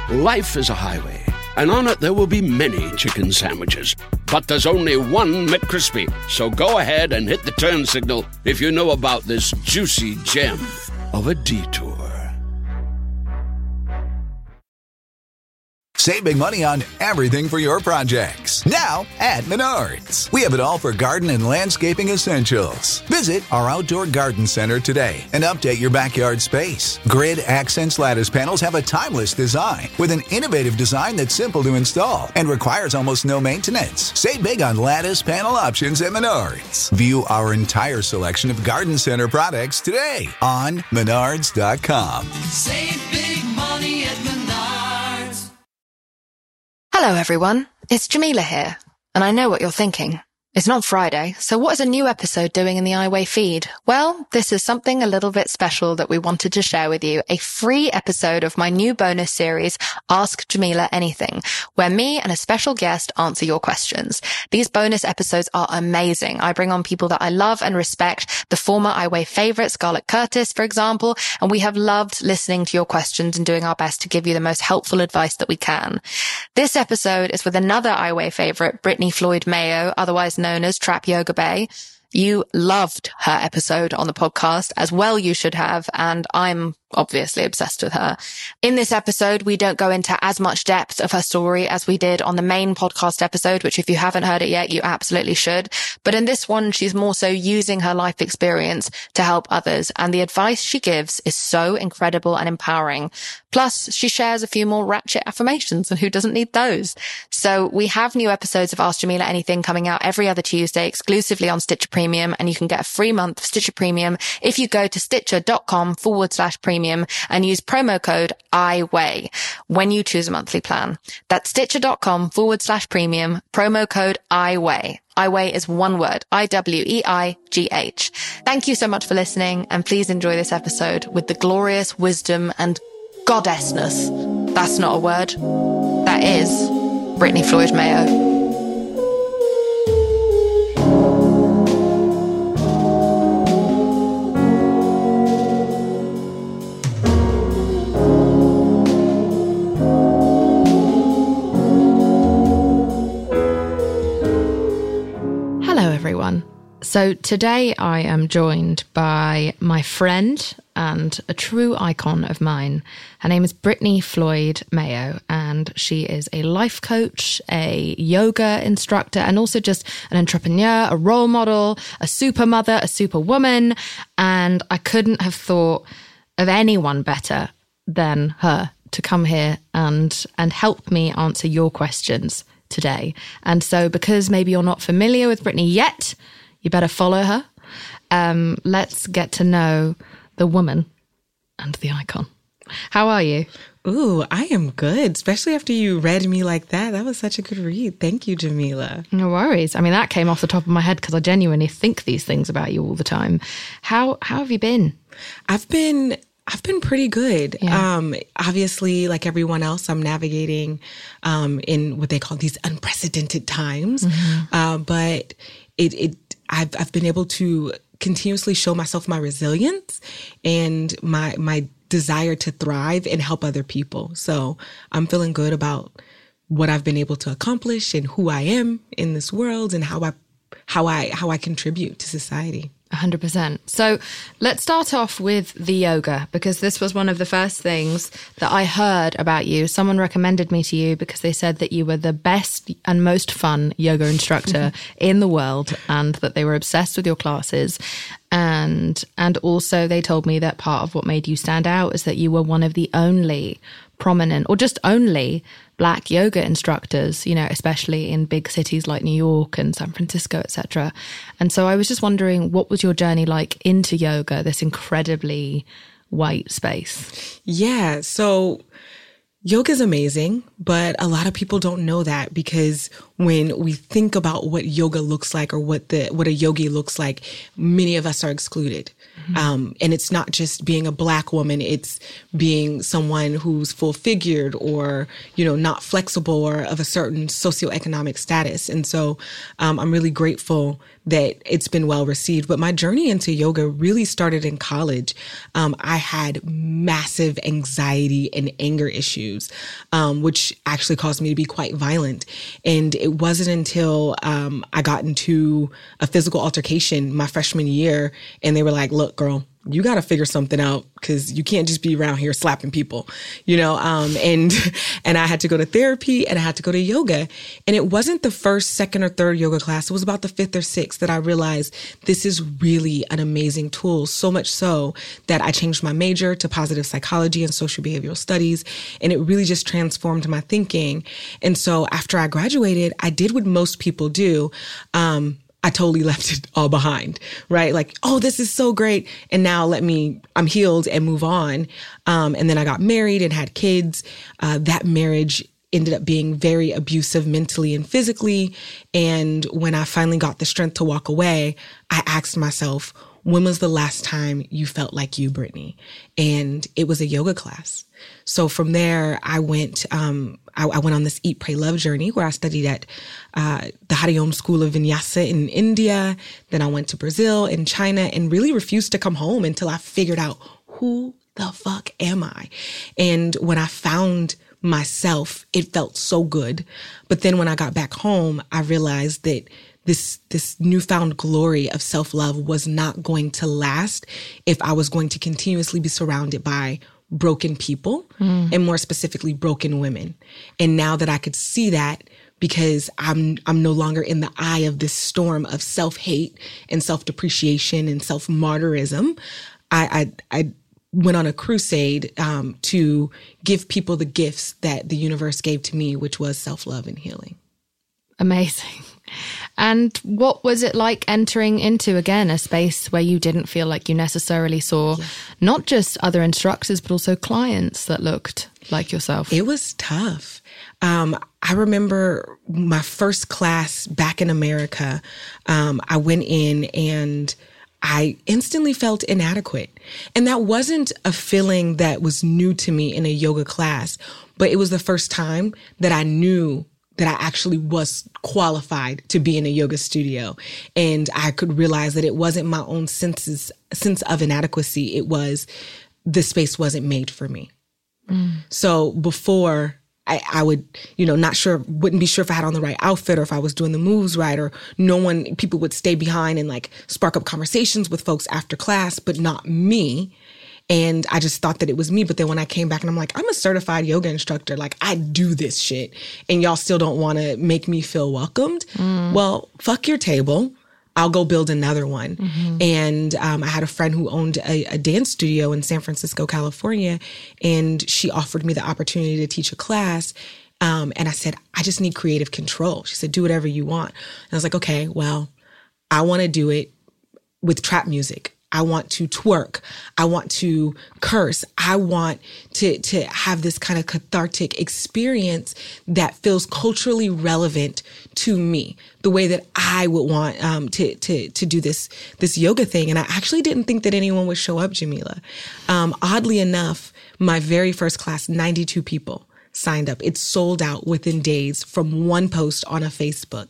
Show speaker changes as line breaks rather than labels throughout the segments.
Life is a highway, and on it there will be many chicken sandwiches. But there's only one McCrispy. So go ahead and hit the turn signal if you know about this juicy gem of a detour.
Save big money on everything for your projects. Now at Menards. We have it all for garden and landscaping essentials. Visit our outdoor garden center today and update your backyard space. Grid Accents lattice panels have a timeless design with an innovative design that's simple to install and requires almost no maintenance. Save big on lattice panel options at Menards. View our entire selection of garden center products today on Menards.com.
Save big money at Menards.
Hello everyone, it's Jamila here, and I know what you're thinking. It's not Friday, so what is a new episode doing in the iWay feed? Well, this is something a little bit special that we wanted to share with you, a free episode of my new bonus series, Ask Jamila Anything, where me and a special guest answer your questions. These bonus episodes are amazing. I bring on people that I love and respect, the former iWay favorite, Scarlett Curtis, for example, and we have loved listening to your questions and doing our best to give you the most helpful advice that we can. This episode is with another iWay favorite, Brittany Floyd Mayo, otherwise known as Trap Yoga Bay. You loved her episode on the podcast, as well you should have, and I'm obviously obsessed with her. In this episode, we don't go into as much depth of her story as we did on the main podcast episode, which if you haven't heard it yet, you absolutely should. But in this one, she's more so using her life experience to help others, and the advice she gives is so incredible and empowering. Plus, she shares a few more ratchet affirmations, and who doesn't need those? So we have new episodes of Ask Jamila Anything coming out every other Tuesday exclusively on Stitcher Premium, and you can get a free month of Stitcher Premium if you go to stitcher.com/premium and use promo code IWAY when you choose a monthly plan. That's stitcher.com/premium, promo code IWAY. IWAY is one word, IWEIGH. Thank you so much for listening, and please enjoy this episode with the glorious wisdom and goddessness. That's not a word. That is Brittany Floyd Mayo. Everyone. So today I am joined by my friend and a true icon of mine. Her name is Brittany Floyd Mayo, and she is a life coach, a yoga instructor, and also just an entrepreneur, a role model, a super mother, a super woman. And I couldn't have thought of anyone better than her to come here and help me answer your questions today. And so because maybe you're not familiar with Brittany yet, you better follow her. Let's get to know the woman and the icon. How are you?
Ooh, I am good, especially after you read me like that. That was such a good read. Thank you, Jamila.
No worries. I mean, that came off the top of my head because I genuinely think these things about you all the time. How have you been? I've been pretty good. Yeah.
Obviously, like everyone else, I'm navigating in what they call these unprecedented times. Mm-hmm. But I've been able to continuously show myself my resilience and my desire to thrive and help other people. So I'm feeling good about what I've been able to accomplish and who I am in this world and how I contribute to society.
100%. So let's start off with the yoga, because this was one of the first things that I heard about you. Someone recommended me to you because they said that you were the best and most fun yoga instructor in the world, and that they were obsessed with your classes. And also they told me that part of what made you stand out is that you were one of the only prominent, or just only, Black yoga instructors, you know, especially in big cities like New York and San Francisco, etc. And so I was just wondering, what was your journey like into yoga, this incredibly white space?
Yeah, so yoga is amazing, but a lot of people don't know that, because when we think about what yoga looks like or what a yogi looks like, many of us are excluded. And it's not just being a Black woman, it's being someone who's full figured or, not flexible or of a certain socioeconomic status. And so I'm really grateful that it's been well received. But my journey into yoga really started in college. I had massive anxiety and anger issues, which actually caused me to be quite violent. And it wasn't until I got into a physical altercation my freshman year, and they were like, look, girl, you got to figure something out because you can't just be around here slapping people, and I had to go to therapy and I had to go to yoga. And it wasn't the first, second, or third yoga class. It was about the fifth or sixth that I realized this is really an amazing tool. So much so that I changed my major to positive psychology and social behavioral studies. And it really just transformed my thinking. And so after I graduated, I did what most people do. I totally left it all behind, right? Like, oh, this is so great. And now I'm healed and move on. And then I got married and had kids. That marriage ended up being very abusive mentally and physically. And when I finally got the strength to walk away, I asked myself, when was the last time you felt like you, Brittany? And it was a yoga class. So from there, I went on this Eat, Pray, Love journey where I studied at the Hariom School of Vinyasa in India. Then I went to Brazil and China and really refused to come home until I figured out who the fuck am I? And when I found myself, it felt so good. But then when I got back home, I realized that this newfound glory of self-love was not going to last if I was going to continuously be surrounded by broken people and more specifically broken women. And now that I could see that, because I'm no longer in the eye of this storm of self-hate and self-depreciation and self-martyrism, I went on a crusade to give people the gifts that the universe gave to me, which was self-love and healing.
Amazing. And what was it like entering into, again, a space where you didn't feel like you necessarily saw not just other instructors, but also clients that looked like yourself?
It was tough. I remember my first class back in America. I went in and I instantly felt inadequate. And that wasn't a feeling that was new to me in a yoga class, but it was the first time that I knew that I actually was qualified to be in a yoga studio. And I could realize that it wasn't my own sense of inadequacy. It was the space wasn't made for me. So before I would, wouldn't be sure if I had on the right outfit or if I was doing the moves right, or people would stay behind and like spark up conversations with folks after class, but not me. And I just thought that it was me. But then when I came back and I'm like, I'm a certified yoga instructor. Like, I do this shit. And y'all still don't want to make me feel welcomed. Well, fuck your table. I'll go build another one. And I had a friend who owned a dance studio in San Francisco, California. And she offered me the opportunity to teach a class. And I said, I just need creative control. She said, do whatever you want. And I was like, okay, well, I want to do it with trap music. I want to twerk. I want to curse. I want to have this kind of cathartic experience that feels culturally relevant to me, the way that I would want to do this yoga thing. And I actually didn't think that anyone would show up, Jamila. Oddly enough, my very first class, 92 people signed up. It sold out within days from one post on a Facebook.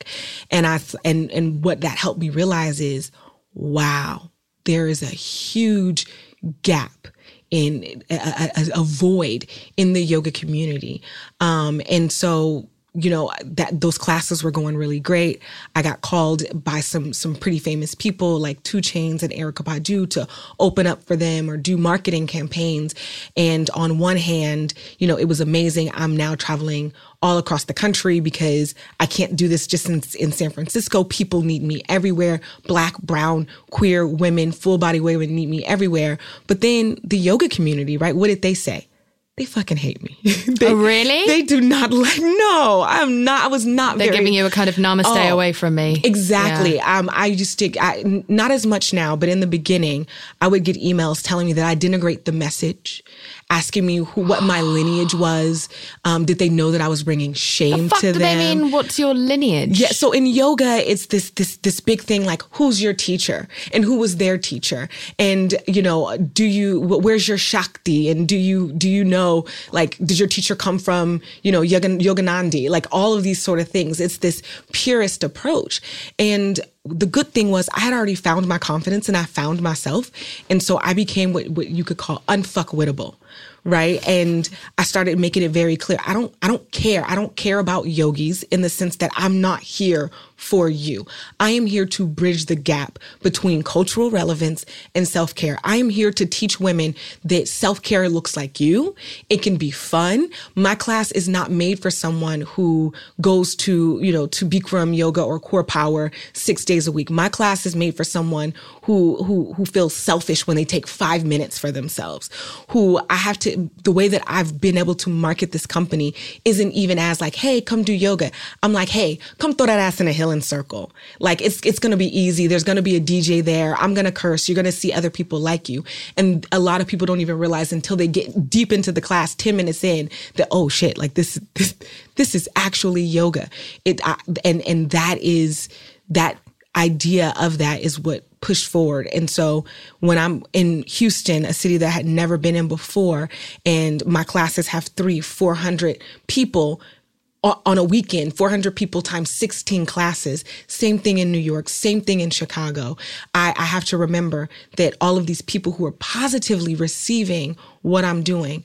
And what that helped me realize is, wow, there is a huge gap in a void in the yoga community. And so, that those classes were going really great. I got called by some pretty famous people like 2 Chainz and Erykah Badu to open up for them or do marketing campaigns. And on one hand, it was amazing. I'm now traveling all across the country because I can't do this just in San Francisco. People need me everywhere. Black, brown, queer women, full body women need me everywhere. But then the yoga community, right? What did they say? They fucking hate me.
Oh, really?
They do not no, I was not
They're giving you a kind of namaste away from me.
Exactly. Yeah. I used to, not as much now, but in the beginning, I would get emails telling me that I denigrate the message asking me what my lineage was. Did they know that I was bringing shame to them?
Do they mean, what's your lineage?
Yeah, so in yoga, it's this big thing like, who's your teacher and who was their teacher, and where's your Shakti, and do you know, like, did your teacher come from Yoganandi, like all of these sort of things. It's this purist approach, and the good thing was I had already found my confidence and I found myself, and so I became what you could call unfuckwittable. Right. And I started making it very clear. I don't care. I don't care about yogis in the sense that I'm not here for you. I am here to bridge the gap between cultural relevance and self-care. I am here to teach women that self-care looks like you. It can be fun. My class is not made for someone who goes to Bikram yoga or core power 6 days a week. My class is made for someone who feels selfish when they take 5 minutes for themselves, the way that I've been able to market this company isn't even as like, hey, come do yoga. I'm like, hey, come throw that ass in a healing circle. Like, it's going to be easy. There's going to be a DJ there. I'm going to curse. You're going to see other people like you. And a lot of people don't even realize until they get deep into the class, 10 minutes in, that, oh shit, like this is actually yoga. And that idea of that is what pushed forward. And so when I'm in Houston, a city that I had never been in before, and my classes have 400 people on a weekend, 400 people times 16 classes, same thing in New York, same thing in Chicago. I have to remember that all of these people who are positively receiving what I'm doing,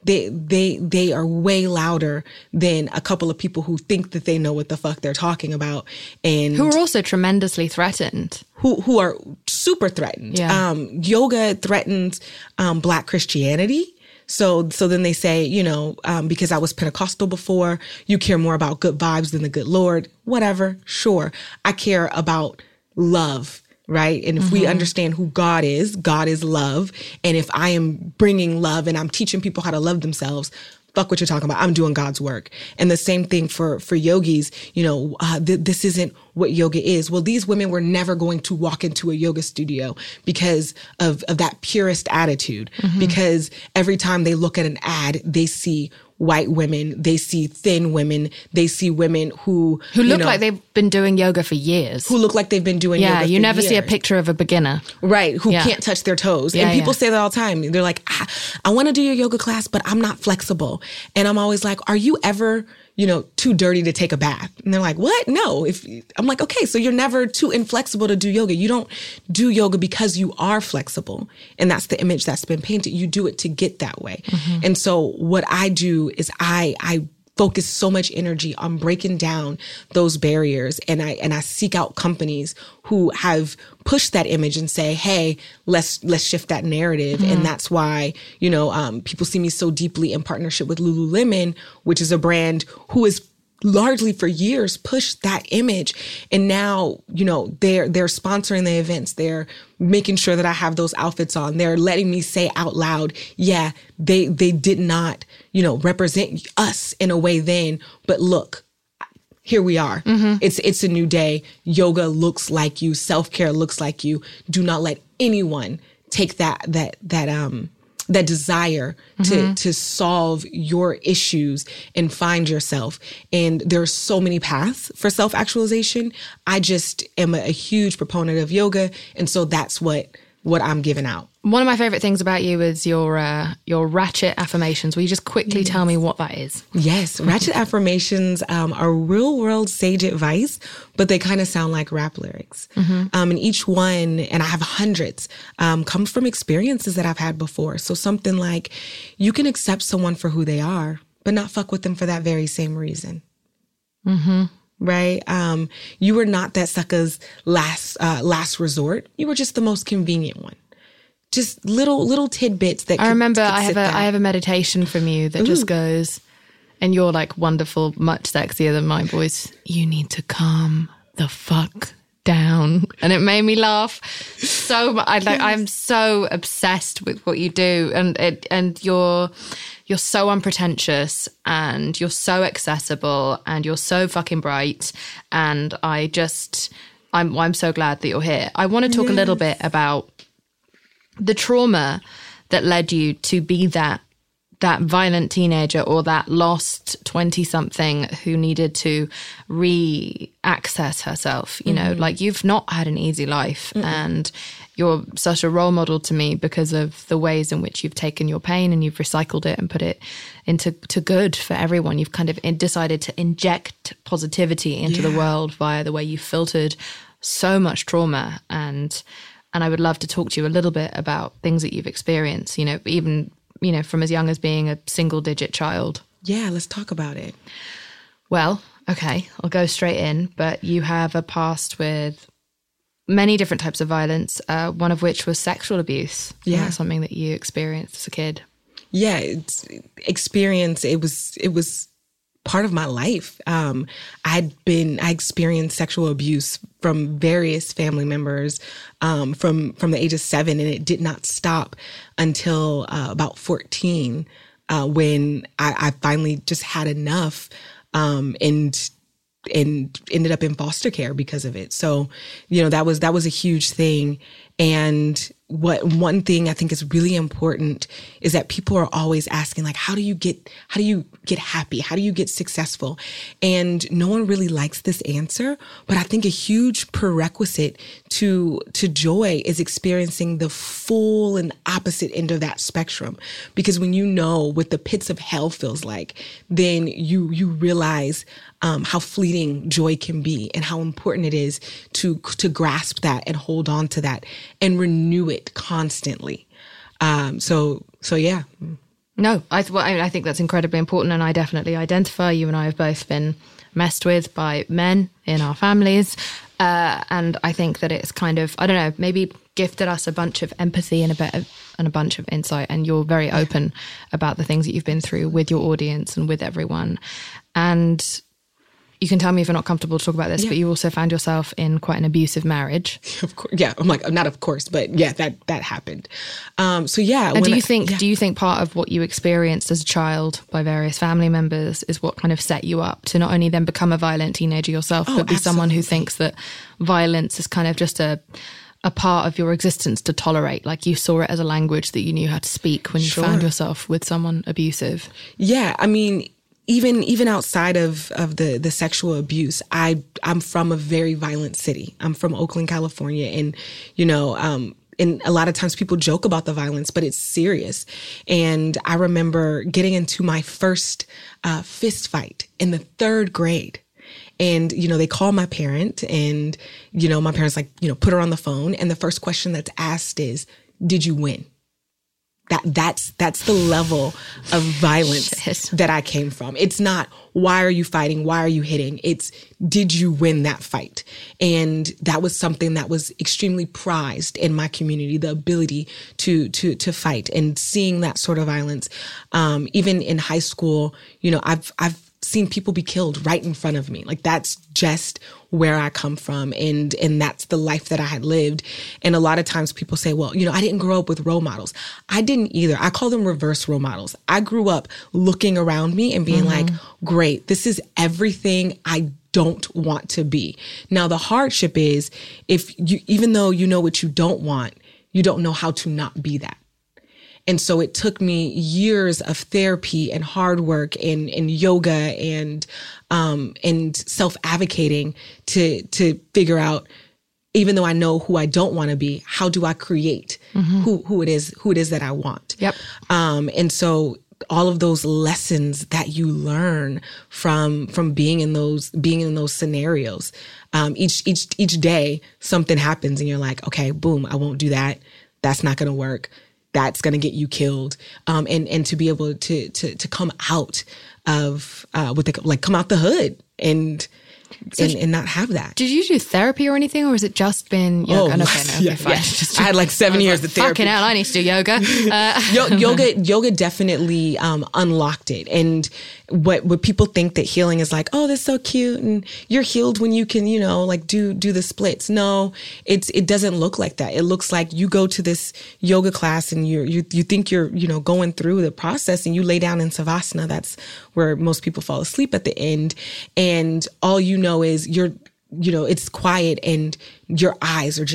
they are way louder than a couple of people who think that they know what the fuck they're talking about, and
who are also tremendously threatened.
Who are super threatened.
Yeah.
Yoga threatens Black Christianity. So then they say, because I was Pentecostal before, you care more about good vibes than the good Lord. Whatever, sure. I care about love. Right. And if we understand who God is love. And if I am bringing love and I'm teaching people how to love themselves, fuck what you're talking about. I'm doing God's work. And the same thing for yogis, this isn't what yoga is. Well, these women were never going to walk into a yoga studio because of that purist attitude, because every time they look at an ad, they see white women, they see thin women, they see women who
look like they've been doing yoga for years.
Who look like they've been doing yoga for years.
Yeah, you never see a picture of a beginner.
Right, who can't touch their toes. And people say that all the time. They're like, I want to do your yoga class, but I'm not flexible. And I'm always like, are you ever too dirty to take a bath? And they're like, what? No. I'm like, okay, so you're never too inflexible to do yoga. You don't do yoga because you are flexible. And that's the image that's been painted. You do it to get that way. And so what I do is I focus so much energy on breaking down those barriers. And I seek out companies who have pushed that image and say, hey, let's shift that narrative. And that's why, people see me so deeply in partnership with Lululemon, which is a brand who is largely for years pushed that image. And now, they're sponsoring the events. They're making sure that I have those outfits on. They're letting me say out loud, yeah, they did not, represent us in a way then, but look, here we are. It's a new day. Yoga looks like you. Self-care looks like you. Do not let anyone take that desire to solve your issues and find yourself. And there are so many paths for self-actualization. I just am a huge proponent of yoga. And so that's what I'm giving out.
One of my favorite things about you is your ratchet affirmations. Will you just quickly tell me what that is? Yes.
Ratchet affirmations are real world sage advice, but they kind of sound like rap lyrics. And each one, and I have hundreds, comes from experiences that I've had before. So something like, you can accept someone for who they are, but not fuck with them for that very same reason. Right? You were not that sucker's last resort. You were just the most convenient one. Just little tidbits that
I remember I have a meditation from you that just goes, and you're like wonderful, much sexier than my voice. You need to calm the fuck down. And it made me laugh so much. I'm so obsessed with what you do, and you're so unpretentious, and you're so accessible, and you're so fucking bright. And I'm so glad that you're here. I want to talk a little bit about the trauma that led you to be that that violent teenager or that lost 20-something who needed to re-access herself. You know, like, you've not had an easy life, and you're such a role model to me because of the ways in which you've taken your pain and you've recycled it and put it into good for everyone. You've kind of decided to inject positivity into the world via the way you filtered so much trauma. And I would love to talk to you a little bit about things that you've experienced, you know, even, you know, from as young as being a single-digit child.
Yeah, let's talk about it.
Well, okay, I'll go straight in. But you have a past with many different types of violence, one of which was sexual abuse.
Yeah.
Something that you experienced as a kid.
Yeah, it's experience. It was part of my life. I experienced sexual abuse from various family members from the age of 7, and it did not stop until about 14 when I finally just had enough and ended up in foster care because of it. So, you know, that was a huge thing. And one thing I think is really important is that people are always asking, like, how do you get happy? How do you get successful? And no one really likes this answer, but I think a huge prerequisite to joy is experiencing the full and opposite end of that spectrum. Because when you know what the pits of hell feels like, then you realize how fleeting joy can be and how important it is to grasp that and hold on to that and renew it constantly. So yeah.
No, I think that's incredibly important, and I definitely identify. You and I have both been messed with by men in our families, and I think that it's kind of, I don't know, maybe gifted us a bunch of empathy and a bunch of insight, and you're very open about the things that you've been through with your audience and with everyone. And you can tell me if you're not comfortable to talk about this, but you also found yourself in quite an abusive marriage.
Of course, yeah. I'm like, not of course, but yeah, that happened. So yeah.
And do you think part of what you experienced as a child by various family members is what kind of set you up to not only then become a violent teenager yourself, but be someone who thinks that violence is kind of just a part of your existence to tolerate? Like, you saw it as a language that you knew how to speak when you found yourself with someone abusive.
Yeah, I mean, even outside of the sexual abuse, I'm from a very violent city. I'm from Oakland, California. And, you know, and a lot of times people joke about the violence, but it's serious. And I remember getting into my first fist fight in the 3rd grade. And, you know, they call my parent and, you know, my parents, like, you know, put her on the phone. And the first question that's asked is, did you win? That's the level of violence that I came from. It's not, why are you fighting? Why are you hitting? It's, did you win that fight? And that was something that was extremely prized in my community, the ability to fight. And seeing that sort of violence, even in high school, you know, I've seen people be killed right in front of me. Like, that's just where I come from. And that's the life that I had lived. And a lot of times people say, well, you know, I didn't grow up with role models. I didn't either. I call them reverse role models. I grew up looking around me and being like, great, this is everything I don't want to be. Now, the hardship is, even though you know what you don't want, you don't know how to not be that. And so it took me years of therapy and hard work and yoga and self-advocating to figure out, even though I know who I don't want to be, how do I create who it is that I want? Yep. And so all of those lessons that you learn from being in those scenarios, each day something happens and you're like, okay, boom, I won't do that. That's not going to work. That's going to get you killed. And to be able to come out of, come out the hood and not have that.
Did you do therapy or anything, or has it just been yoga?
I had like 7 years of therapy.
Fucking hell, I need to do yoga.
Yoga definitely unlocked it. And what people think that healing is like, oh, that's so cute, and you're healed when you can, you know, like do the splits. No, it doesn't look like that. It looks like you go to this yoga class and you think you're, you know, going through the process, and you lay down in Savasana. That's where most people fall asleep at the end, and all you know is it's quiet and your eyes are just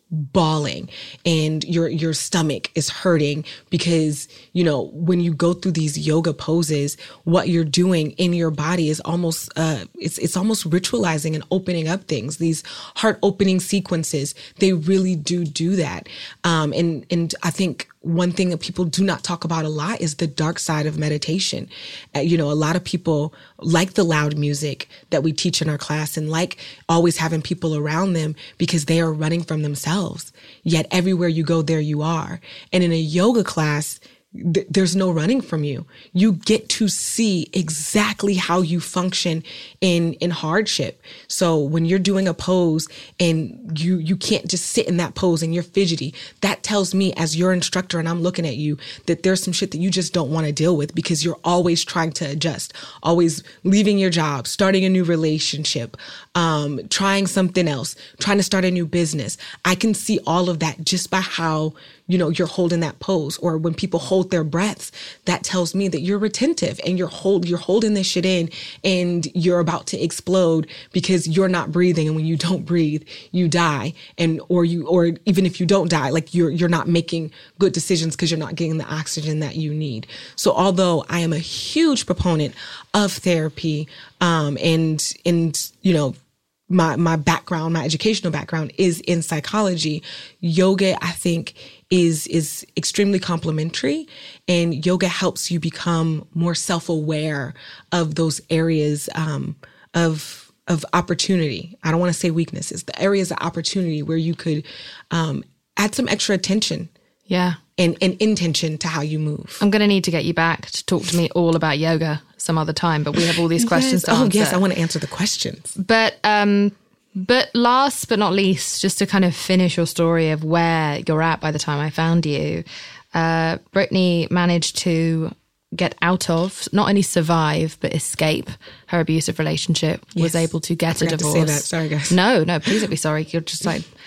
bawling and your stomach is hurting because, you know, when you go through these yoga poses, what you're doing in your body is almost, it's almost ritualizing and opening up things. These heart opening sequences, they really do that. And I think one thing that people do not talk about a lot is the dark side of meditation. You know, a lot of people like the loud music that we teach in our class and like always having people around them because they are running from themselves. Yet everywhere you go, there you are. And in a yoga class, there's no running from you. You get to see exactly how you function in hardship. So when you're doing a pose and you can't just sit in that pose and you're fidgety, that tells me as your instructor and I'm looking at you that there's some shit that you just don't want to deal with because you're always trying to adjust, always leaving your job, starting a new relationship, trying something else, trying to start a new business. I can see all of that just by how, you know, you're holding that pose. Or when people hold their breaths, that tells me that you're retentive and you're holding this shit in and you're about to explode because you're not breathing. And when you don't breathe, you die. Or even if you don't die, like you're not making good decisions because you're not getting the oxygen that you need. So although I am a huge proponent of therapy, and you know, my background, my educational background is in psychology, yoga, I think, is extremely complementary, and yoga helps you become more self-aware of those areas of opportunity. I don't want to say weaknesses, the areas of opportunity where you could add some extra attention.
Yeah.
And intention to how you move.
I'm going to need to get you back to talk to me all about yoga some other time, but we have all these questions to answer.
Yes, I want to answer the questions.
But last but not least, just to kind of finish your story of where you're at by the time I found you, Brittany managed to get out of, not only survive, but escape her abusive relationship, was able to get a divorce.
To say that. Sorry, guys.
No, please don't be sorry. You're just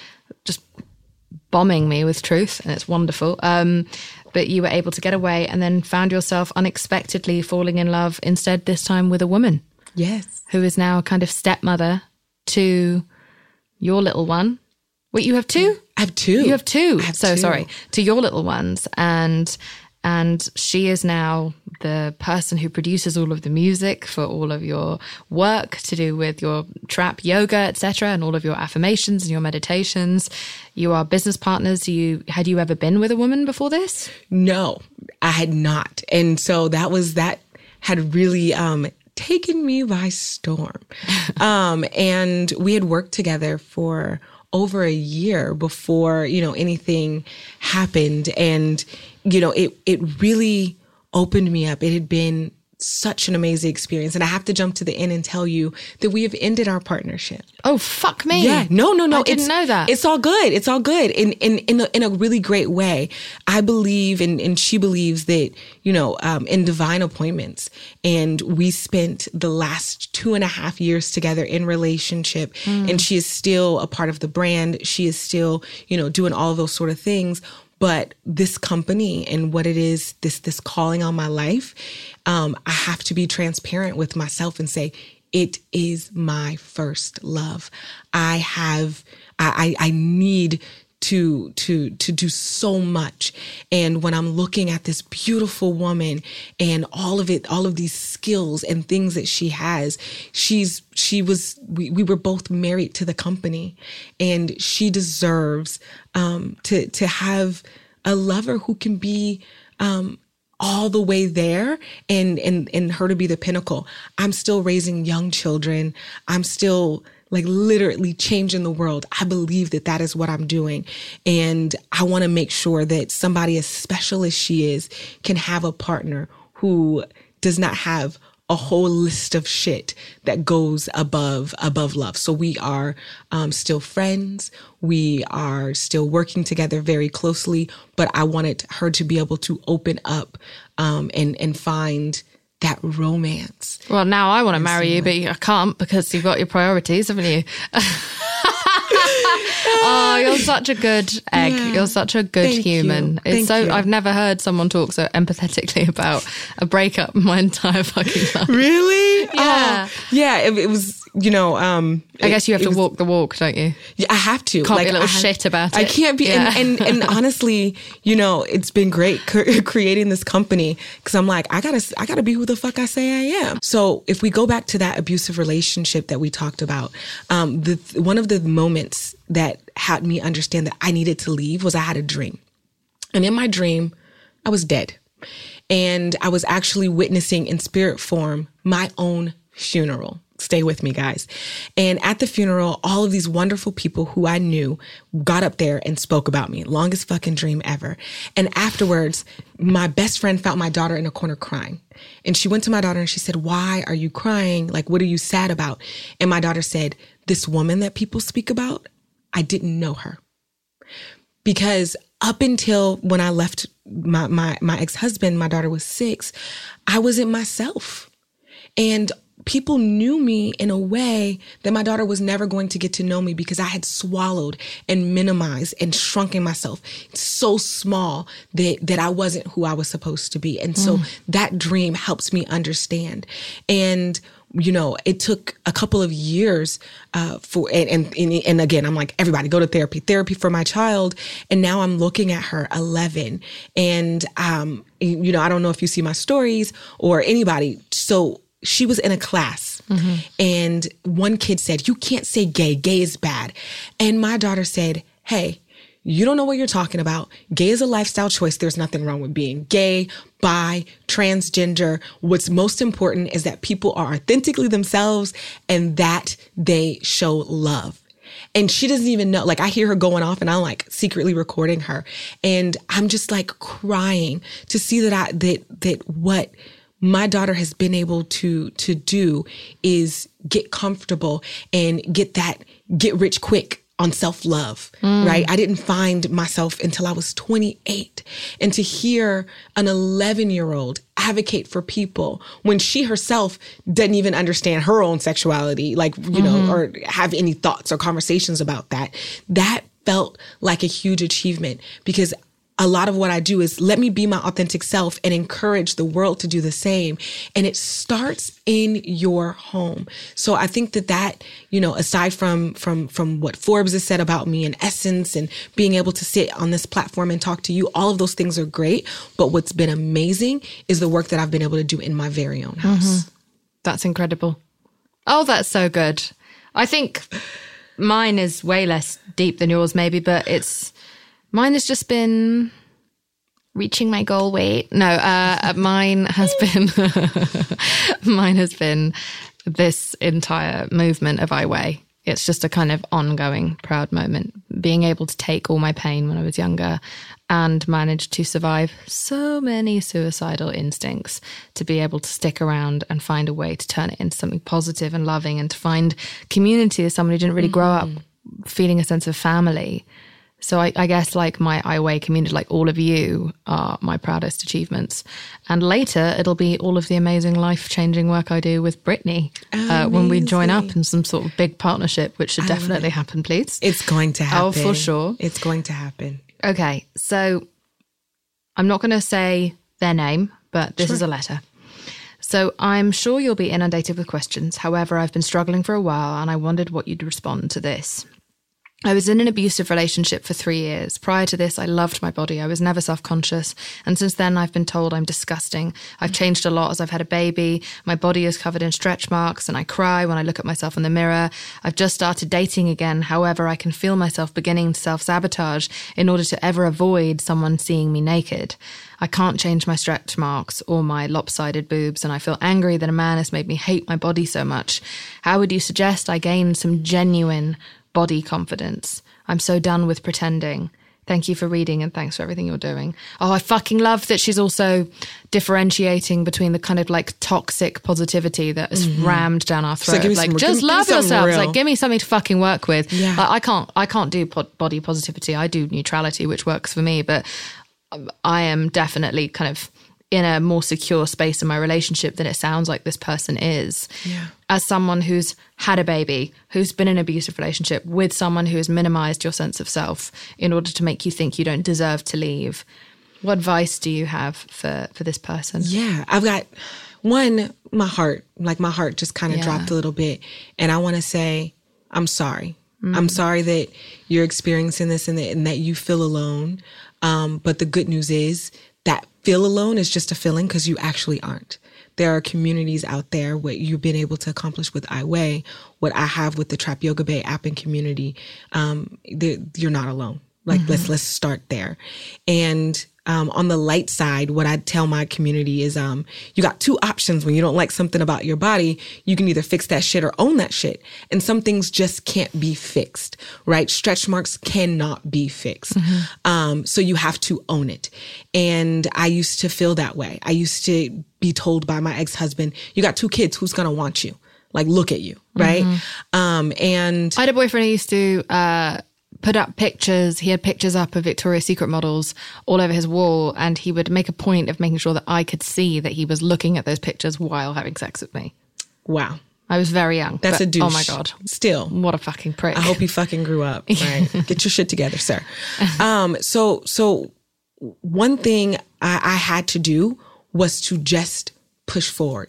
bombing me with truth, and it's wonderful. But you were able to get away and then found yourself unexpectedly falling in love instead, this time with a woman.
Yes.
Who is now a kind of stepmother to your little one. Wait, you have two?
I have two.
You have two.
I have
so
two.
Sorry, to your little ones. And she is now the person who produces all of the music for all of your work to do with your trap yoga, etc., and all of your affirmations and your meditations. You are business partners. Had you ever been with a woman before this?
No, I had not. And so that had really taken me by storm. And we had worked together for over a year before, you know, anything happened. And, you know, it really opened me up. It had been such an amazing experience. And I have to jump to the end and tell you that we have ended our partnership.
Oh, fuck me.
Yeah. No.
I didn't know that.
It's all good. It's all good in a really great way. I believe and she believes that, you know, in divine appointments. And we spent the last 2.5 years together in relationship. And she is still a part of the brand. She is still, you know, doing all of those sort of things. But this company and what it is, this calling on my life, I have to be transparent with myself and say, it is my first love. I need to do so much. And when I'm looking at this beautiful woman and all of these skills and things that she has, we were both married to the company, and she deserves to have a lover who can be all the way there and her to be the pinnacle. I'm still raising young children. I'm still like literally changing the world. I believe that is what I'm doing. And I want to make sure that somebody as special as she is can have a partner who does not have a whole list of shit that goes above love. So we are still friends. We are still working together very closely, but I wanted her to be able to open up and find that romance.
Well, now I want to marry you, but I can't because you've got your priorities, haven't you? Oh, you're such a good egg. Yeah. You're such a good human. It's so I've never heard someone talk so empathetically about a breakup in my entire fucking life.
Really?
Yeah.
Yeah. It was,
I guess you have to walk the walk, don't you?
Yeah, I have to.
Can't be a little shit about it.
I can't be.
Yeah.
And honestly, it's been great creating this company because I'm like, I gotta be who the fuck I say I am. So if we go back to that abusive relationship that we talked about, one of the moments that had me understand that I needed to leave was I had a dream. And in my dream, I was dead. And I was actually witnessing in spirit form my own funeral. Stay with me, guys. And at the funeral, all of these wonderful people who I knew got up there and spoke about me. Longest fucking dream ever. And afterwards, my best friend found my daughter in a corner crying. And she went to my daughter and she said, "Why are you crying? Like, what are you sad about?" And my daughter said, "This woman that people speak about, I didn't know her." Because up until when I left my ex-husband, my daughter was 6, I wasn't myself. And people knew me in a way that my daughter was never going to get to know me because I had swallowed and minimized and shrunken myself so small that I wasn't who I was supposed to be. And so that dream helps me understand. And it took a couple of years and again, I'm like, everybody go to therapy for my child. And now I'm looking at her 11. And, I don't know if you see my stories or anybody. So she was in a class and one kid said, "You can't say gay. Gay is bad." And my daughter said, "Hey, you don't know what you're talking about. Gay is a lifestyle choice. There's nothing wrong with being gay, bi, transgender. What's most important is that people are authentically themselves and that they show love." And she doesn't even know, like I hear her going off and I'm like secretly recording her. And I'm just like crying to see that what my daughter has been able to do is get comfortable and get rich quick on self-love, right? I didn't find myself until I was 28. And to hear an 11-year-old advocate for people when she herself doesn't even understand her own sexuality, like, or have any thoughts or conversations about that felt like a huge achievement because a lot of what I do is let me be my authentic self and encourage the world to do the same. And it starts in your home. So I think that, aside from what Forbes has said about me and Essence and being able to sit on this platform and talk to you, all of those things are great. But what's been amazing is the work that I've been able to do in my very own house.
That's incredible. Oh, that's so good. I think mine is way less deep than yours maybe, but mine has just been reaching my goal weight. No, mine has been this entire movement of I Weigh. It's just a kind of ongoing proud moment. Being able to take all my pain when I was younger and manage to survive so many suicidal instincts, to be able to stick around and find a way to turn it into something positive and loving, and to find community as someone who didn't really grow up feeling a sense of family. So I guess like my I Weigh community, like all of you are my proudest achievements. And later it'll be all of the amazing life-changing work I do with Brittany when we join up in some sort of big partnership, which should definitely happen, please.
It's going to happen.
Oh, for sure.
It's going to happen.
Okay, so I'm not going to say their name, but this is a letter. So I'm sure you'll be inundated with questions. However, I've been struggling for a while and I wondered what you'd respond to this. I was in an abusive relationship for 3 years. Prior to this, I loved my body. I was never self-conscious. And since then, I've been told I'm disgusting. I've changed a lot as I've had a baby. My body is covered in stretch marks and I cry when I look at myself in the mirror. I've just started dating again. However, I can feel myself beginning to self-sabotage in order to ever avoid someone seeing me naked. I can't change my stretch marks or my lopsided boobs, and I feel angry that a man has made me hate my body so much. How would you suggest I gain some genuine body confidence? I'm so done with pretending. Thank you for reading and thanks for everything you're doing. Oh, I fucking love that she's also differentiating between the kind of like toxic positivity that is rammed down our throat. So like, just love yourself. It's like, give me something to fucking work with. Yeah. Like, I can't do body positivity. I do neutrality, which works for me, but I am definitely kind of in a more secure space in my relationship than it sounds like this person is. Yeah. As someone who's had a baby, who's been in an abusive relationship with someone who has minimized your sense of self in order to make you think you don't deserve to leave, what advice do you have for this person?
Yeah, one, my heart just kind of dropped a little bit. And I want to say, I'm sorry. I'm sorry that you're experiencing this and that you feel alone. But the good news is that feel alone is just a feeling because you actually aren't. There are communities out there, what you've been able to accomplish with iWay, what I have with the Trap Yoga Bay app and community. You're not alone. Like, let's start there. And on the light side, what I tell my community is you got two options when you don't like something about your body. You can either fix that shit or own that shit. And some things just can't be fixed, right? Stretch marks cannot be fixed. So you have to own it. And I used to feel that way. I used to be told by my ex-husband, you got 2 kids, who's going to want you? Like, look at you, right? And
I had a boyfriend who used to put up pictures. He had pictures up of Victoria's Secret models all over his wall, and he would make a point of making sure that I could see that he was looking at those pictures while having sex with me. Wow. I was very young.
That's a douche.
Oh my God.
Still.
What a fucking prick.
I hope he fucking grew up. Right? Get your shit together, sir. So one thing I had to do was to just push forward.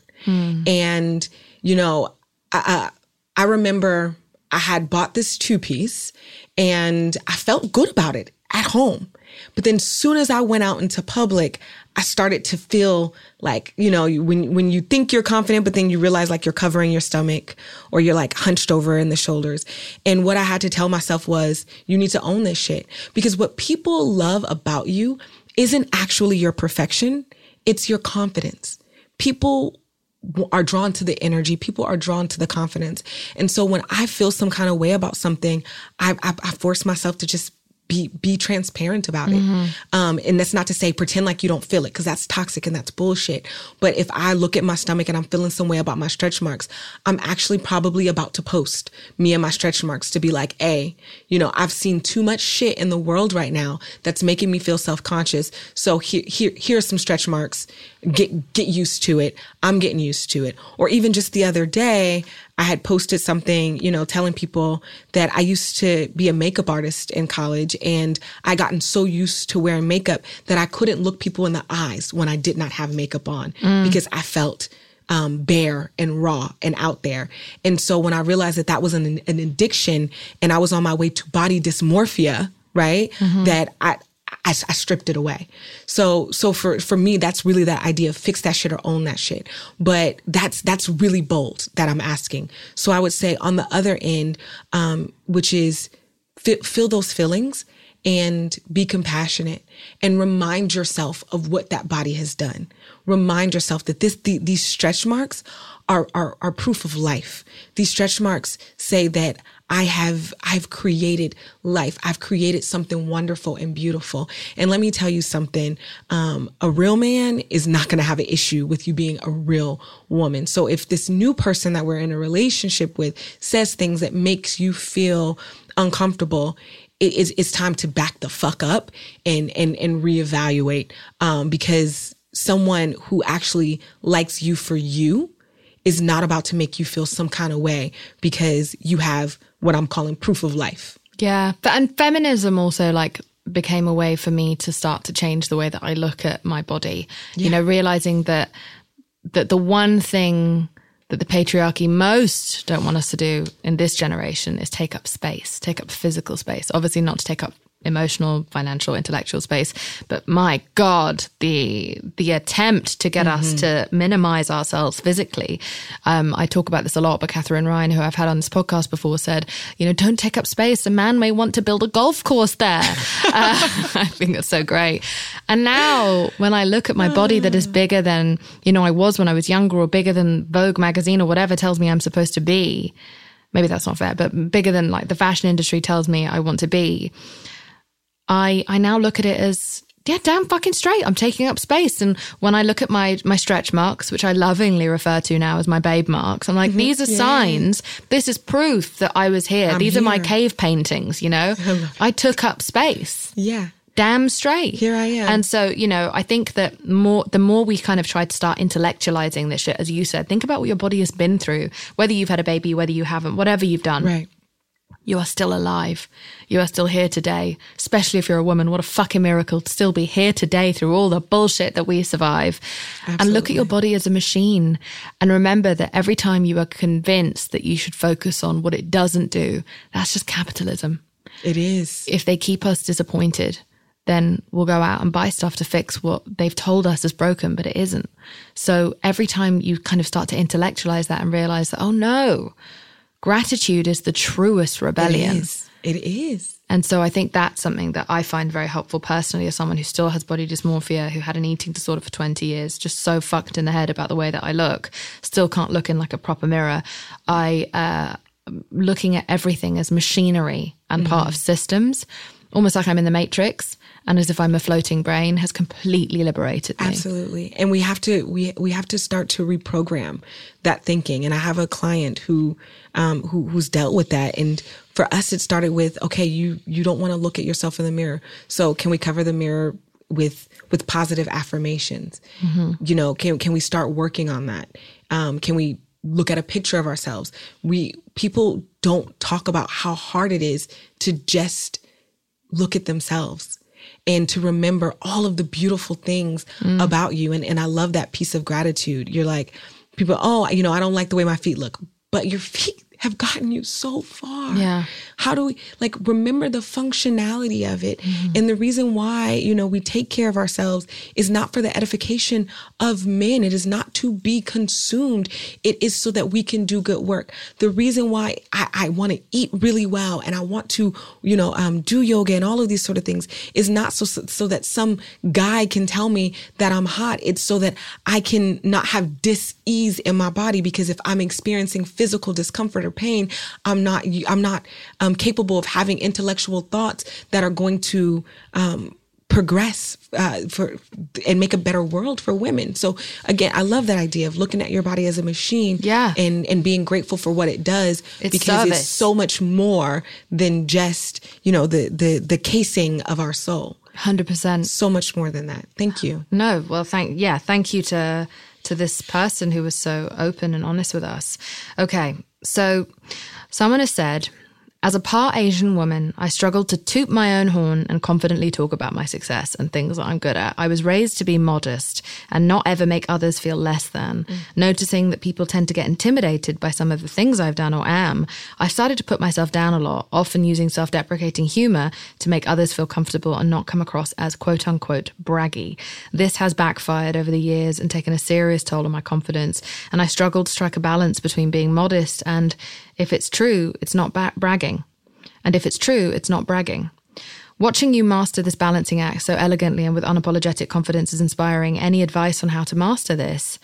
And, you know, I remember I had bought this 2-piece and I felt good about it at home. But then as soon as I went out into public, I started to feel like, you know, when you think you're confident, but then you realize like you're covering your stomach or you're like hunched over in the shoulders. And what I had to tell myself was, you need to own this shit. Because what people love about you isn't actually your perfection. It's your confidence. People are drawn to the energy. People are drawn to the confidence. And so when I feel some kind of way about something, I force myself to just be transparent about it. And that's not to say pretend like you don't feel it, because that's toxic and that's bullshit. But if I look at my stomach and I'm feeling some way about my stretch marks, I'm actually probably about to post me and my stretch marks to be like, hey, you know, I've seen too much shit in the world right now that's making me feel self-conscious. So here's some stretch marks. Get used to it. I'm getting used to it. Or even just the other day, I had posted something, you know, telling people that I used to be a makeup artist in college, and I gotten so used to wearing makeup that I couldn't look people in the eyes when I did not have makeup on because I felt bare and raw and out there. And so when I realized that was an addiction and I was on my way to body dysmorphia, right, that I stripped it away. So for me, that's really that idea of fix that shit or own that shit. But that's really bold that I'm asking. So I would say on the other end, which is feel those feelings and be compassionate and remind yourself of what that body has done. Remind yourself that these stretch marks are proof of life. These stretch marks say that I've created life. I've created something wonderful and beautiful. And let me tell you something, a real man is not going to have an issue with you being a real woman. So if this new person that we're in a relationship with says things that makes you feel uncomfortable, it's time to back the fuck up and reevaluate, because someone who actually likes you for you is not about to make you feel some kind of way because you have what I'm calling proof of life. Yeah.
And feminism also like became a way for me to start to change the way that I look at my body, you know, realizing that the one thing that the patriarchy most don't want us to do in this generation is take up space, take up physical space. Obviously not to take up emotional, financial, intellectual space. But my God, the attempt to get us to minimize ourselves physically. I talk about this a lot, but Catherine Ryan, who I've had on this podcast before, said, you know, don't take up space. A man may want to build a golf course there. I think that's so great. And now when I look at my body that is bigger than, you know, I was when I was younger, or bigger than Vogue magazine or whatever tells me I'm supposed to be, maybe that's not fair, but bigger than like the fashion industry tells me I want to be, I now look at it as, yeah, damn fucking straight. I'm taking up space. And when I look at my stretch marks, which I lovingly refer to now as my babe marks, I'm like, these are signs. This is proof that I was here. These are my cave paintings, you know? I took up space. Yeah. Damn straight. Here I am. And so, you know, I think that the more we kind of try to start intellectualizing this shit, as you said, think about what your body has been through, whether you've had a baby, whether you haven't, whatever you've done. Right. You are still alive. You are still here today, especially if you're a woman. What a fucking miracle to still be here today through all the bullshit that we survive. Absolutely. And look at your body as a machine. And remember that every time you are convinced that you should focus on what it doesn't do, that's just capitalism.
It is.
If they keep us disappointed, then we'll go out and buy stuff to fix what they've told us is broken, but it isn't. So every time you kind of start to intellectualize that and realize that, oh no, gratitude is the truest rebellion.
It is.
And so I think that's something that I find very helpful personally as someone who still has body dysmorphia, who had an eating disorder for 20 years, just so fucked in the head about the way that I look, still can't look in like a proper mirror. Looking at everything as machinery and part of systems, almost like I'm in the Matrix, and as if I'm a floating brain, has completely liberated me.
Absolutely. And we have to start to reprogram that thinking. And I have a client who's dealt with that. And for us, it started with, okay, you don't want to look at yourself in the mirror. So can we cover the mirror with positive affirmations? You know, can we start working on that? Can we look at a picture of ourselves? People don't talk about how hard it is to just look at themselves and to remember all of the beautiful things about you. And I love that piece of gratitude. You're like, people, oh, you know, I don't like the way my feet look, but your feet have gotten you so far.
Yeah.
How do we remember the functionality of it? And the reason why, we take care of ourselves is not for the edification of men. It is not to be consumed. It is so that we can do good work. The reason why I want to eat really well and I want to, do yoga and all of these sort of things is not so that some guy can tell me that I'm hot. It's so that I can not have dis-ease in my body, because if I'm experiencing physical discomfort or pain, I'm not capable of having intellectual thoughts that are going to progress and make a better world for women. So again, I love that idea of looking at your body as a machine, and being grateful for what it does, because it's so much more than just the casing of our soul.
100%.
So much more than that. Thank you.
No, well, thank you to this person who was so open and honest with us. Okay. So someone has said, as a part Asian woman, I struggled to toot my own horn and confidently talk about my success and things that I'm good at. I was raised to be modest and not ever make others feel less than. Noticing that people tend to get intimidated by some of the things I've done or am, I started to put myself down a lot, often using self-deprecating humor to make others feel comfortable and not come across as quote unquote braggy. This has backfired over the years and taken a serious toll on my confidence. And I struggled to strike a balance between being modest and, if it's true, it's not bragging. And if it's true, it's not bragging. Watching you master this balancing act so elegantly and with unapologetic confidence is inspiring. Any advice on how to master this?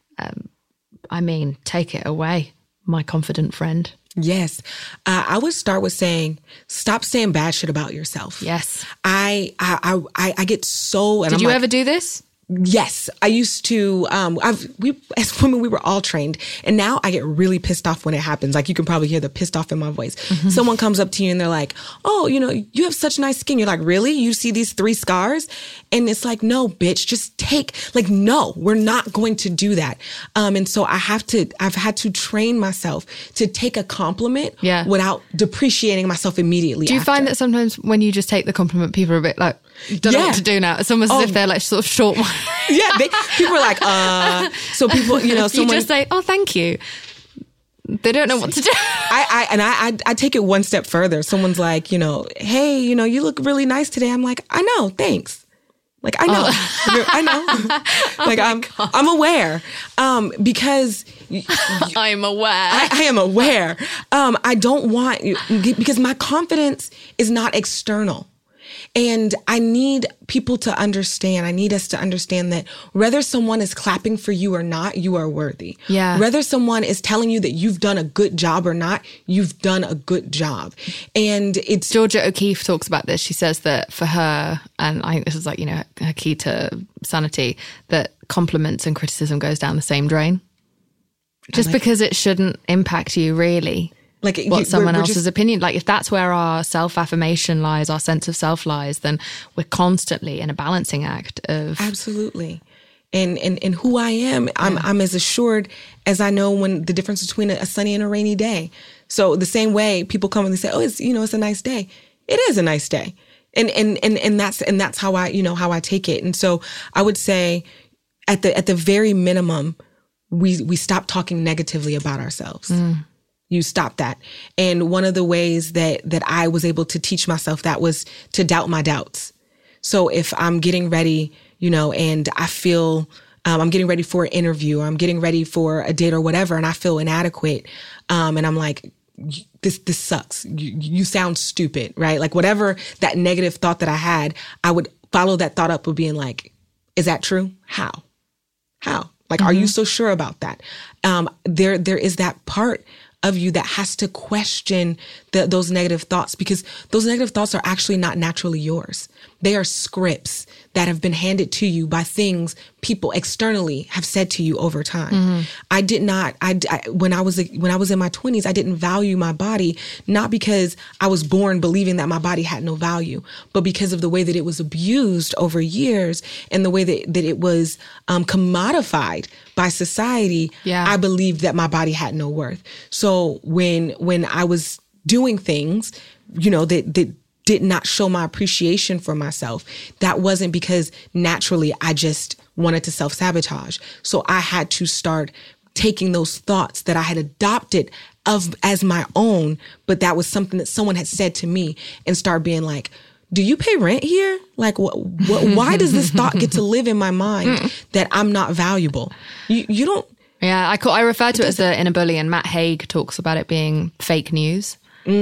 Take it away, my confident friend.
Yes. I would start with saying, stop saying bad shit about yourself.
Yes.
I get so...
Did you ever do this?
Yes, I used to. As women, we were all trained, and now I get really pissed off when it happens. Like, you can probably hear the pissed off in my voice. Someone comes up to you and they're like, "Oh, you have such nice skin." You're like, "Really? You see these 3 scars?" And it's like, "No, bitch, just take." Like, no, we're not going to do that. And so I've had to train myself to take a compliment without depreciating myself immediately.
Do you find that sometimes when you just take the compliment, people are a bit like, don't know what to do now? It's almost as if they're like sort of short.
Yeah, people are like, so people, someone...
You just say, "Oh, thank you." They don't know what to do.
I take it one step further. Someone's like, "Hey, you look really nice today." I'm like, "I know, thanks." Like, I know, I know. Like, I'm aware, because
I'm aware.
I am aware. I don't want, because my confidence is not external. And I need people to understand, I need us to understand that whether someone is clapping for you or not, you are worthy.
Yeah.
Whether someone is telling you that you've done a good job or not, you've done a good job. And it's...
Georgia O'Keeffe talks about this. She says that for her, and I think this is like, her key to sanity, that compliments and criticism goes down the same drain. Just because it shouldn't impact you, really. Like someone else's opinion. Like, if that's where our self-affirmation lies, our sense of self lies, then we're constantly in a balancing act of...
Absolutely. and who I am. I'm as assured as I know when the difference between a sunny and a rainy day. So the same way people come and they say, oh, it's a nice day. It is a nice day. And that's how I take it. And so I would say at the very minimum, we stop talking negatively about ourselves. You stop that. And one of the ways that I was able to teach myself that was to doubt my doubts. So if I'm getting ready, and I feel I'm getting ready for an interview, or I'm getting ready for a date or whatever, and I feel inadequate, and I'm like, this sucks. You sound stupid, right? Like whatever that negative thought that I had, I would follow that thought up with being like, is that true? How? Like, are you so sure about that? There is that part of you that has to question those negative thoughts, because those negative thoughts are actually not naturally yours. They are scripts that have been handed to you by things people externally have said to you over time. I did not, when I was in my 20s, I didn't value my body, not because I was born believing that my body had no value, but because of the way that it was abused over years and the way that it was commodified by society. I believed that my body had no worth. So when I was doing things, that did not show my appreciation for myself, that wasn't because naturally I just wanted to self-sabotage. So I had to start taking those thoughts that I had adopted as my own, but that was something that someone had said to me, and start being like, do you pay rent here? Like, why does this thought get to live in my mind that I'm not valuable? You don't.
Yeah, I refer to it as the inner bully, and Matt Haig talks about it being fake news.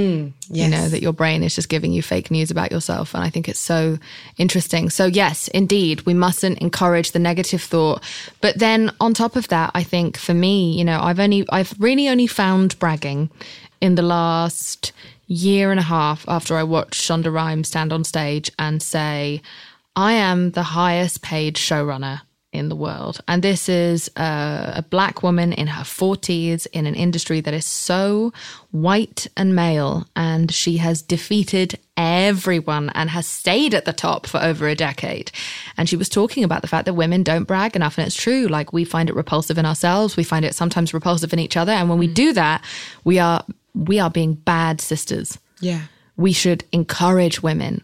Yes.
That your brain is just giving you fake news about yourself. And I think it's so interesting. So yes, indeed, we mustn't encourage the negative thought. But then on top of that, I think for me, I've really only found bragging in the last year and a half after I watched Shonda Rhimes stand on stage and say, I am the highest paid showrunner in the world. And this is a Black woman in her 40s in an industry that is so white and male, and she has defeated everyone and has stayed at the top for over a decade. And she was talking about the fact that women don't brag enough, and it's true. Like, we find it repulsive in ourselves, we find it sometimes repulsive in each other, and when we do that, we are being bad sisters.
Yeah.
We should encourage women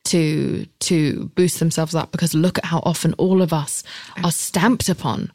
to boost themselves up, because look at how often all of us are stamped upon.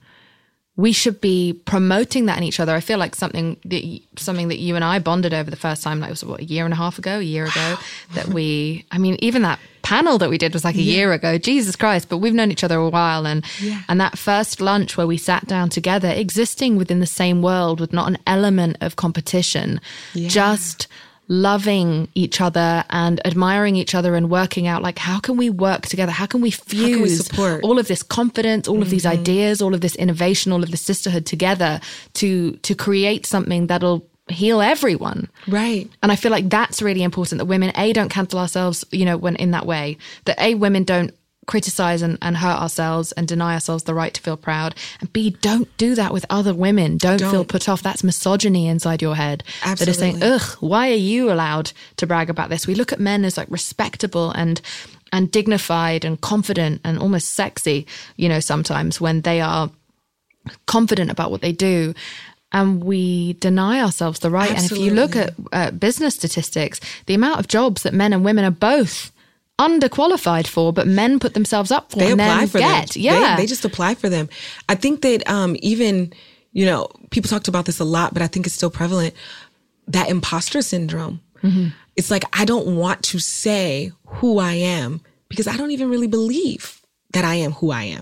We should be promoting that in each other. I feel like something that you and I bonded over the first time, like, it was a year ago, that even that panel that we did was like a year ago. Jesus Christ. But we've known each other a while. And that first lunch where we sat down together, existing within the same world with not an element of competition, just loving each other and admiring each other and working out, like, how can we work together? How can we fuse
support
all of this confidence, all of these ideas, all of this innovation, all of this sisterhood together to create something that'll heal everyone.
Right.
And I feel like that's really important, that women, don't cancel ourselves, when in that way, that women don't criticize and hurt ourselves and deny ourselves the right to feel proud, and B, don't do that with other women. Don't feel put off. That's misogyny inside your head.
Absolutely.
That is saying, ugh, why are you allowed to brag about this? We look at men as like respectable and dignified and confident and almost sexy, sometimes when they are confident about what they do. And we deny ourselves the right.
Absolutely.
And if you look at business statistics, the amount of jobs that men and women are both underqualified for, but men put themselves up for,
they
and
apply
then
for
get.
them.
Yeah,
they just apply for them. I think that even, people talked about this a lot, but I think it's still prevalent, that imposter syndrome. It's like, I don't want to say who I am because I don't even really believe that I am who I am.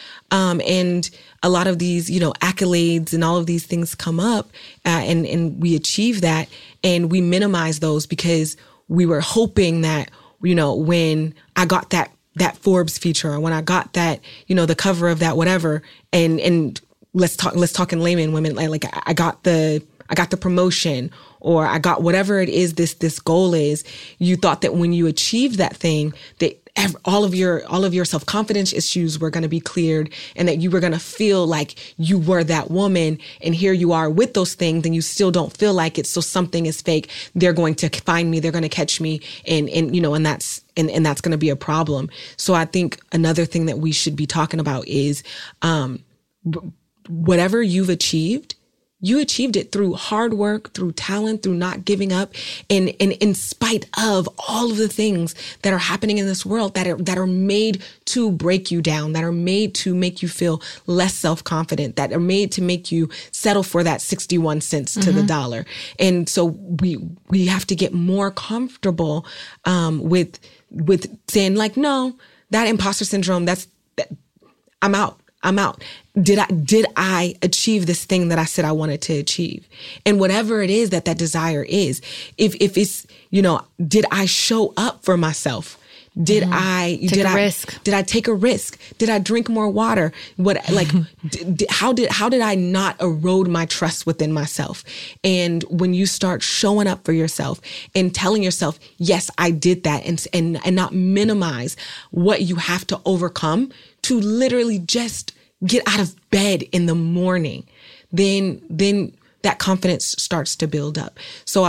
And a lot of these, accolades and all of these things come up, and we achieve that, and we minimize those because we were hoping that, when I got that Forbes feature, or when I got that, the cover of that, whatever, and let's talk in layman women, like I got the promotion, or I got whatever it is this goal is, you thought that when you achieved that thing, that all of your self-confidence issues were going to be cleared, and that you were going to feel like you were that woman. And here you are with those things, and you still don't feel like it. So something is fake. They're going to find me. They're going to catch me. And and that's going to be a problem. So I think another thing that we should be talking about is whatever you've achieved, you achieved it through hard work, through talent, through not giving up, and in spite of all of the things that are happening in this world that are made to break you down, that are made to make you feel less self-confident, that are made to make you settle for that 61 cents to the dollar. And so we have to get more comfortable with saying like, no, that imposter syndrome, I'm out. Did I achieve this thing that I said I wanted to achieve? And whatever it is that desire is, if it's, did I show up for myself? Did I take a risk? Did I drink more water? How did I not erode my trust within myself? And when you start showing up for yourself and telling yourself, yes, I did that, and not minimize what you have to overcome to literally just get out of bed in the morning, then that confidence starts to build up.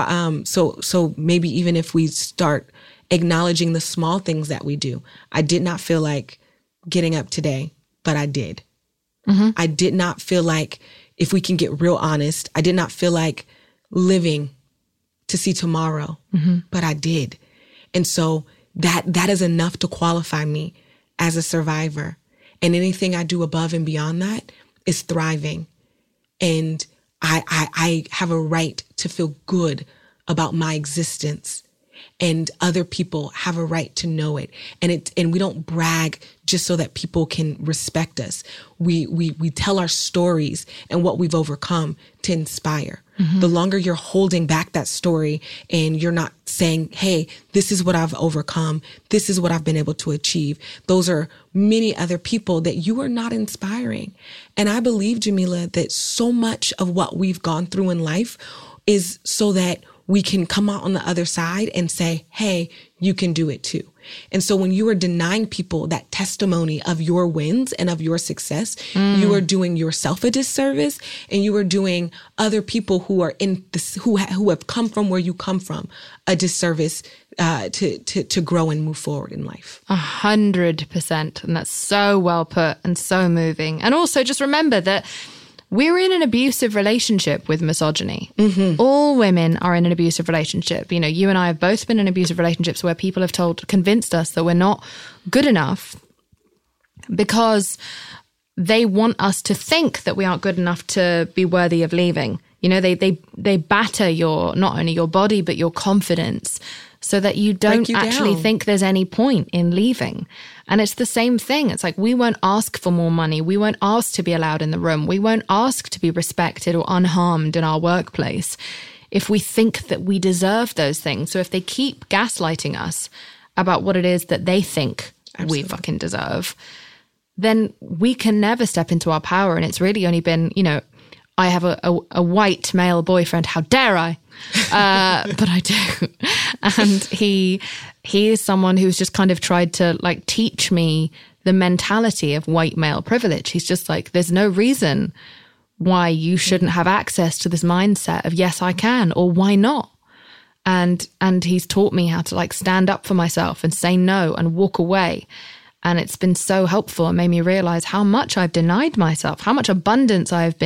So maybe even if we start acknowledging the small things that we do. I did not feel like getting up today, but I did. Mm-hmm. I did not feel like, if we can get real honest, I did not feel like living to see tomorrow, but I did. And so that is enough to qualify me as a survivor. And anything I do above and beyond that is thriving. And I have a right to feel good about my existence. And other people have a right to know it. And we don't brag just so that people can respect us. We tell our stories and what we've overcome to inspire. Mm-hmm. The longer you're holding back that story and you're not saying, hey, this is what I've overcome, this is what I've been able to achieve, those are many other people that you are not inspiring. And I believe, Jamila, that so much of what we've gone through in life is so that we can come out on the other side and say, hey, you can do it too. And so when you are denying people that testimony of your wins and of your success, you are doing yourself a disservice, and you are doing other people who are in this, who have come from where you come from, a disservice to grow and move forward in life.
100%. And that's so well put and so moving. And also just remember that we're in an abusive relationship with misogyny. Mm-hmm. All women are in an abusive relationship. You know, you and I have both been in abusive relationships where people have convinced us that we're not good enough because they want us to think that we aren't good enough to be worthy of leaving. You know, they batter not only your body, but your confidence so that you don't actually think there's any point in leaving. And it's the same thing. It's like, we won't ask for more money. We won't ask to be allowed in the room. We won't ask to be respected or unharmed in our workplace if we think that we deserve those things. So if they keep gaslighting us about what it is that they think we fucking deserve, then we can never step into our power. And it's really only been, I have a white male boyfriend. How dare I? But I do. And he is someone who's just kind of tried to teach me the mentality of white male privilege. He's just like, there's no reason why you shouldn't have access to this mindset of yes, I can, or why not? And he's taught me how to stand up for myself and say no and walk away. And it's been so helpful and made me realize how much I've denied myself, how much abundance I've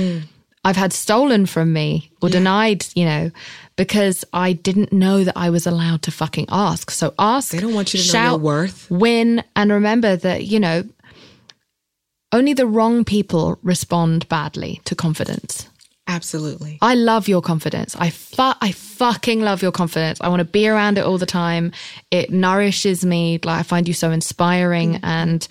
had stolen from me or denied, because I didn't know that I was allowed to fucking ask. So ask,
they don't want you to
shout,
know your worth,
win, and remember that, only the wrong people respond badly to confidence.
Absolutely.
I love your confidence. I fucking love your confidence. I want to be around it all the time. It nourishes me. I find you so inspiring. And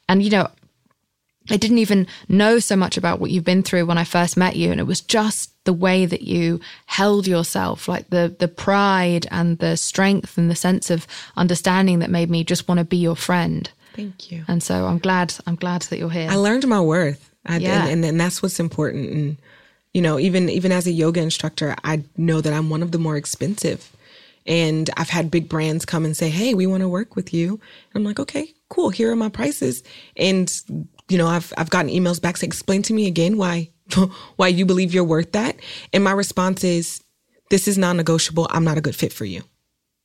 I didn't even know so much about what you've been through when I first met you. And it was just the way that you held yourself, the pride and the strength and the sense of understanding that made me just want to be your friend.
Thank you.
And so I'm glad that you're here.
I learned my worth. And that's what's important. And, even as a yoga instructor, I know that I'm one of the more expensive. And I've had big brands come and say, hey, we want to work with you. And I'm like, okay, cool. Here are my prices. And I've gotten emails back saying, explain to me again why you believe you're worth that. And my response is, this is non-negotiable. I'm not a good fit for you.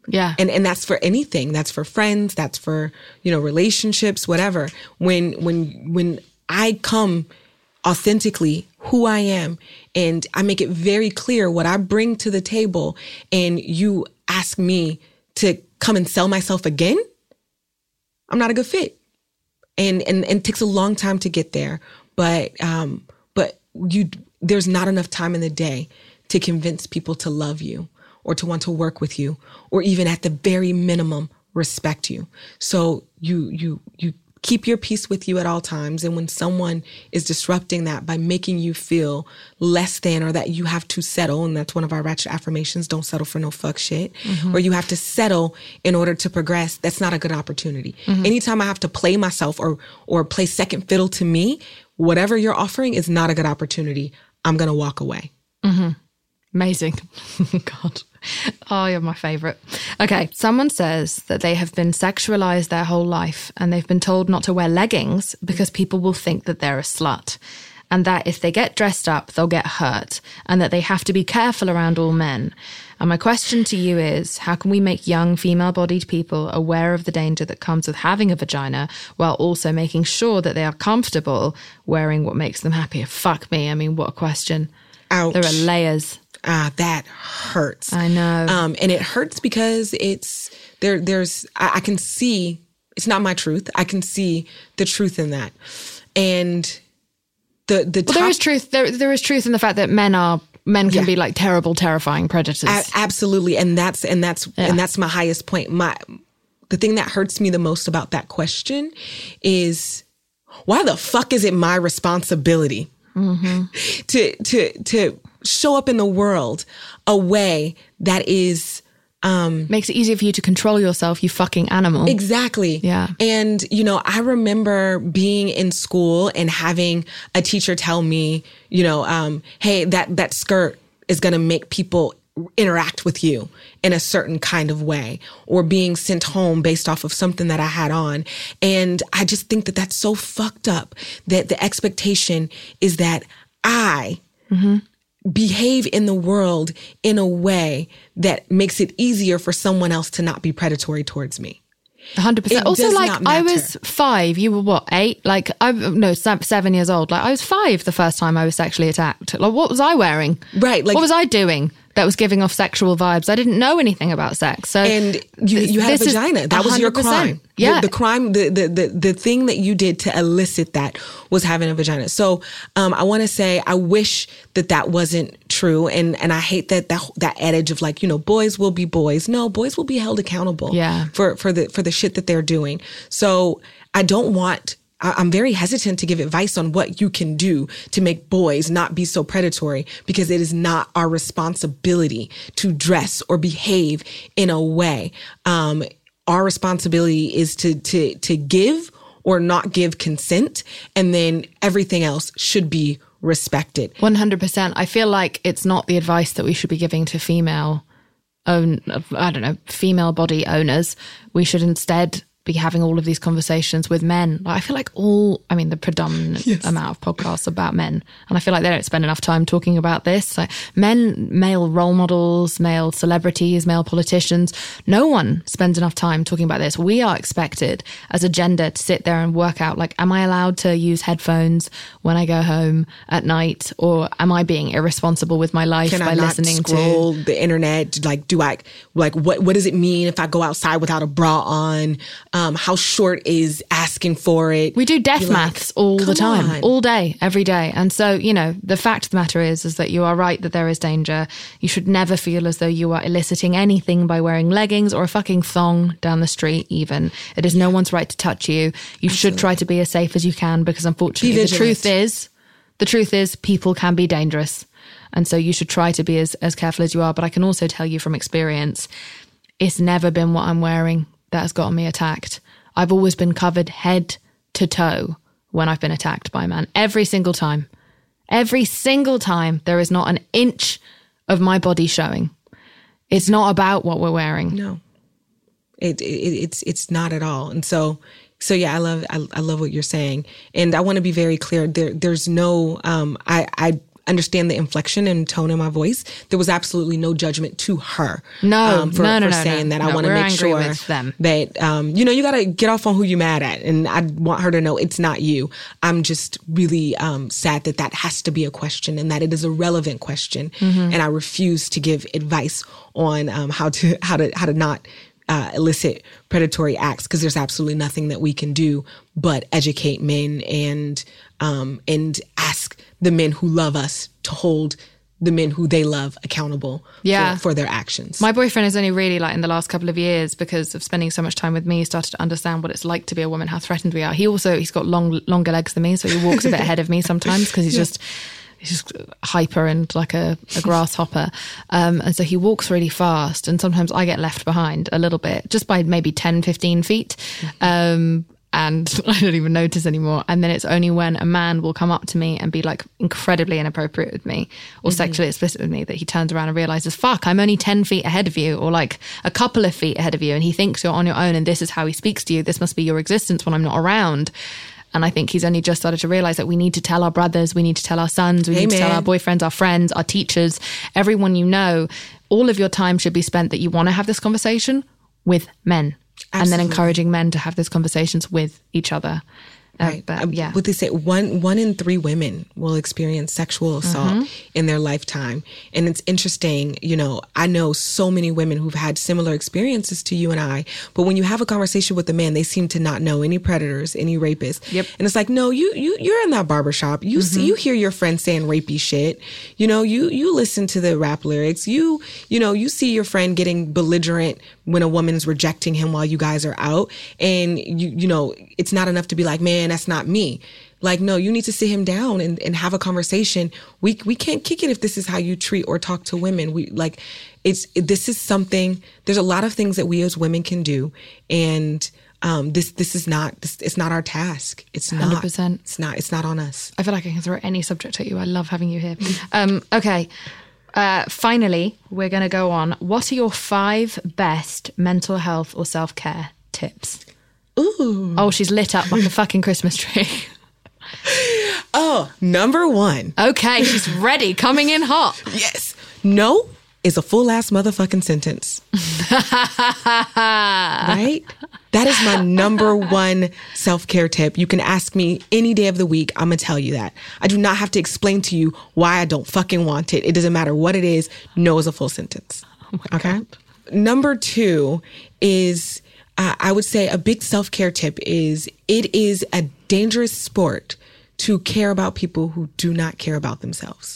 Yeah.
And that's for anything. That's for friends. That's for, relationships, whatever. When I come authentically who I am and I make it very clear what I bring to the table, and you ask me to come and sell myself again, I'm not a good fit. And it takes a long time to get there. But there's not enough time in the day to convince people to love you or to want to work with you, or even at the very minimum, respect you. So you keep your peace with you at all times. And when someone is disrupting that by making you feel less than, or that you have to settle, and that's one of our ratchet affirmations, don't settle for no fuck shit, or you have to settle in order to progress, that's not a good opportunity. Anytime I have to play myself or play second fiddle to me, whatever you're offering is not a good opportunity. I'm going to walk away.
Amazing. God. Oh, you're my favorite. Okay. Someone says that they have been sexualized their whole life and they've been told not to wear leggings because people will think that they're a slut, and that if they get dressed up, they'll get hurt, and that they have to be careful around all men. And my question to you is, how can we make young female-bodied people aware of the danger that comes with having a vagina, while also making sure that they are comfortable wearing what makes them happy? Fuck me. I mean, what a question.
Ouch.
There are layers.
That hurts.
I know.
And it hurts because I can see, it's not my truth. I can see the truth in that. And there is truth.
There is truth in the fact that men can be like terrible, terrifying predators.
Absolutely. And that's my highest point. The thing that hurts me the most about that question is, why the fuck is it my responsibility to show up in the world a way that is
makes it easier for you to control yourself, you fucking animal.
Exactly.
Yeah.
And I remember being in school and having a teacher tell me, hey, that skirt is going to make people interact with you in a certain kind of way, or being sent home based off of something that I had on. And I just think that that's so fucked up, that the expectation is that I behave in the world in a way that makes it easier for someone else to not be predatory towards me.
100%. Also, like, I was 5. You were what, 8? Like, 7 years old. Like, I was 5 the first time I was sexually attacked. Like, what was I wearing?
Right. Like,
what was I doing that was giving off sexual vibes? I didn't know anything about sex. So,
and you had a vagina. That was your crime.
Yeah.
The crime, the thing that you did to elicit that was having a vagina. So, I want to say, I wish that wasn't true. And I hate that adage of like, boys will be boys. No, boys will be held accountable for the shit that they're doing. So I'm very hesitant to give advice on what you can do to make boys not be so predatory, because it is not our responsibility to dress or behave in a way. Our responsibility is to give or not give consent, and then everything else should be respected.
100%. I feel like it's not the advice that we should be giving to female body owners. We should instead be having all of these conversations with men. Like, I feel like the predominant amount of podcasts about men, and I feel like they don't spend enough time talking about this. Like male role models, male celebrities, male politicians, no one spends enough time talking about this. We are expected as a gender to sit there and work out, like, am I allowed to use headphones when I go home at night, or am I being irresponsible with my life by listening to
scroll the internet? Like, what does it mean if I go outside without a bra on? How short is asking for it?
We do death maths all the time, all day, every day. And so, the fact of the matter is that you are right that there is danger. You should never feel as though you are eliciting anything by wearing leggings or a fucking thong down the street even. It is no one's right to touch you. You should try to be as safe as you can, because unfortunately the truth is people can be dangerous. And so you should try to be as careful as you are. But I can also tell you from experience, it's never been what I'm wearing that has gotten me attacked. I've always been covered head to toe when I've been attacked by a man. Every single time. Every single time, there is not an inch of my body showing. It's not about what we're wearing.
No, it's not at all. And so yeah, I love what you're saying. And I want to be very clear. There's no, understand the inflection and tone in my voice, there was absolutely no judgment to her.
No,
for saying that. I want to make sure that, you got to get off on who you mad at. And I want her to know it's not you. I'm just really sad that has to be a question and that it is a relevant question. And I refuse to give advice on how to not illicit predatory acts, because there's absolutely nothing that we can do but educate men and ask the men who love us to hold the men who they love accountable for their actions.
My boyfriend has only really, like, in the last couple of years, because of spending so much time with me, started to understand what it's like to be a woman, how threatened we are. He's got longer legs than me, so he walks a bit ahead of me sometimes, because he's just hyper and like a grasshopper. And so he walks really fast, and sometimes I get left behind a little bit, just by maybe 10, 15 feet. And I don't even notice anymore. And then it's only when a man will come up to me and be like incredibly inappropriate with me or sexually explicit with me that he turns around and realizes, fuck, I'm only 10 feet ahead of you, or like a couple of feet ahead of you. And he thinks you're on your own, and this is how he speaks to you. This must be your existence when I'm not around. And I think he's only just started to realize that we need to tell our brothers, we need to tell our sons, we need to tell our boyfriends, our friends, our teachers, everyone you know, all of your time should be spent that you want to have this conversation with men. Absolutely. And then encouraging men to have these conversations with each other.
Right. What they say, one in 3 women will experience sexual assault in their lifetime. And it's interesting, I know so many women who've had similar experiences to you and I, but when you have a conversation with a man, they seem to not know any predators, any rapists. Yep. And it's like, no, you're in that barbershop. You see, you hear your friends saying rapey shit. You listen to the rap lyrics. You see your friend getting belligerent when a woman's rejecting him while you guys are out. And it's not enough to be like, man, that's not me. Like, no, you need to sit him down and have a conversation. We can't kick it if this is how you treat or talk to women. This is something, there's a lot of things that we as women can do. And it's not our task. It's not. 100%. It's not on us.
I feel like I can throw any subject at you. I love having you here. Okay. Finally, we're going to go on. What are your 5 best mental health or self-care tips?
Ooh.
Oh, she's lit up like a fucking Christmas tree.
Oh, number 1.
Okay, she's ready. Coming in hot.
Yes. No is a full ass motherfucking sentence. Right? That is my number 1 self-care tip. You can ask me any day of the week. I'm going to tell you that. I do not have to explain to you why I don't fucking want it. It doesn't matter what it is. No is a full sentence.
Oh my God.
Number 2 is, I would say a big self-care tip is, it is a dangerous sport to care about people who do not care about themselves.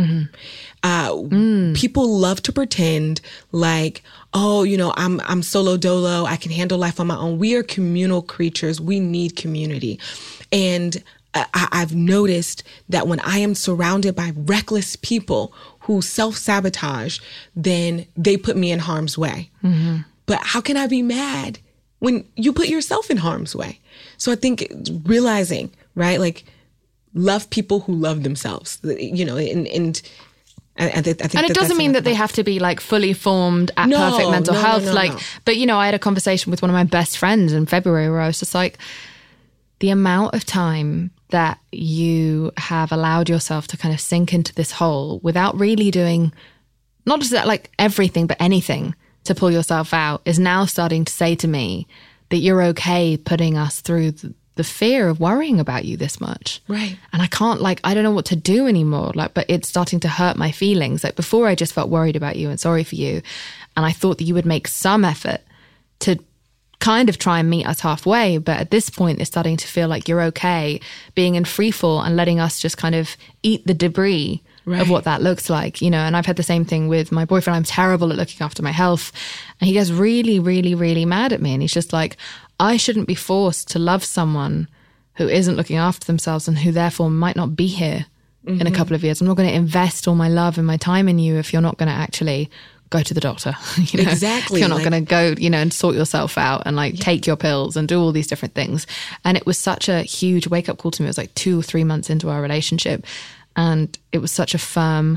People love to pretend like, oh, I'm solo dolo. I can handle life on my own. We are communal creatures. We need community. And I've noticed that when I am surrounded by reckless people who self-sabotage, then they put me in harm's way. But how can I be mad when you put yourself in harm's way? So I think realizing, right, like, love people who love themselves, and I think
and it doesn't mean that they have to be like fully formed at perfect mental health. But I had a conversation with one of my best friends in February where I was just like, the amount of time that you have allowed yourself to kind of sink into this hole without really doing, not just that, like everything, but anything to pull yourself out, is now starting to say to me that you're okay putting us through the fear of worrying about you this much.
Right.
And I can't, I don't know what to do anymore. But it's starting to hurt my feelings. Like, before I just felt worried about you and sorry for you. And I thought that you would make some effort to kind of try and meet us halfway. But at this point, it's starting to feel like you're okay being in free fall and letting us just kind of eat the debris of what that looks like, and I've had the same thing with my boyfriend. I'm terrible at looking after my health. And he gets really, really, really mad at me. And he's just like, I shouldn't be forced to love someone who isn't looking after themselves and who therefore might not be here in a couple of years. I'm not going to invest all my love and my time in you if you're not going to actually go to the doctor.
Exactly.
If you're not going to go, and sort yourself out and take your pills and do all these different things. And it was such a huge wake up call to me. It was like 2 or 3 months into our relationship. And it was such a firm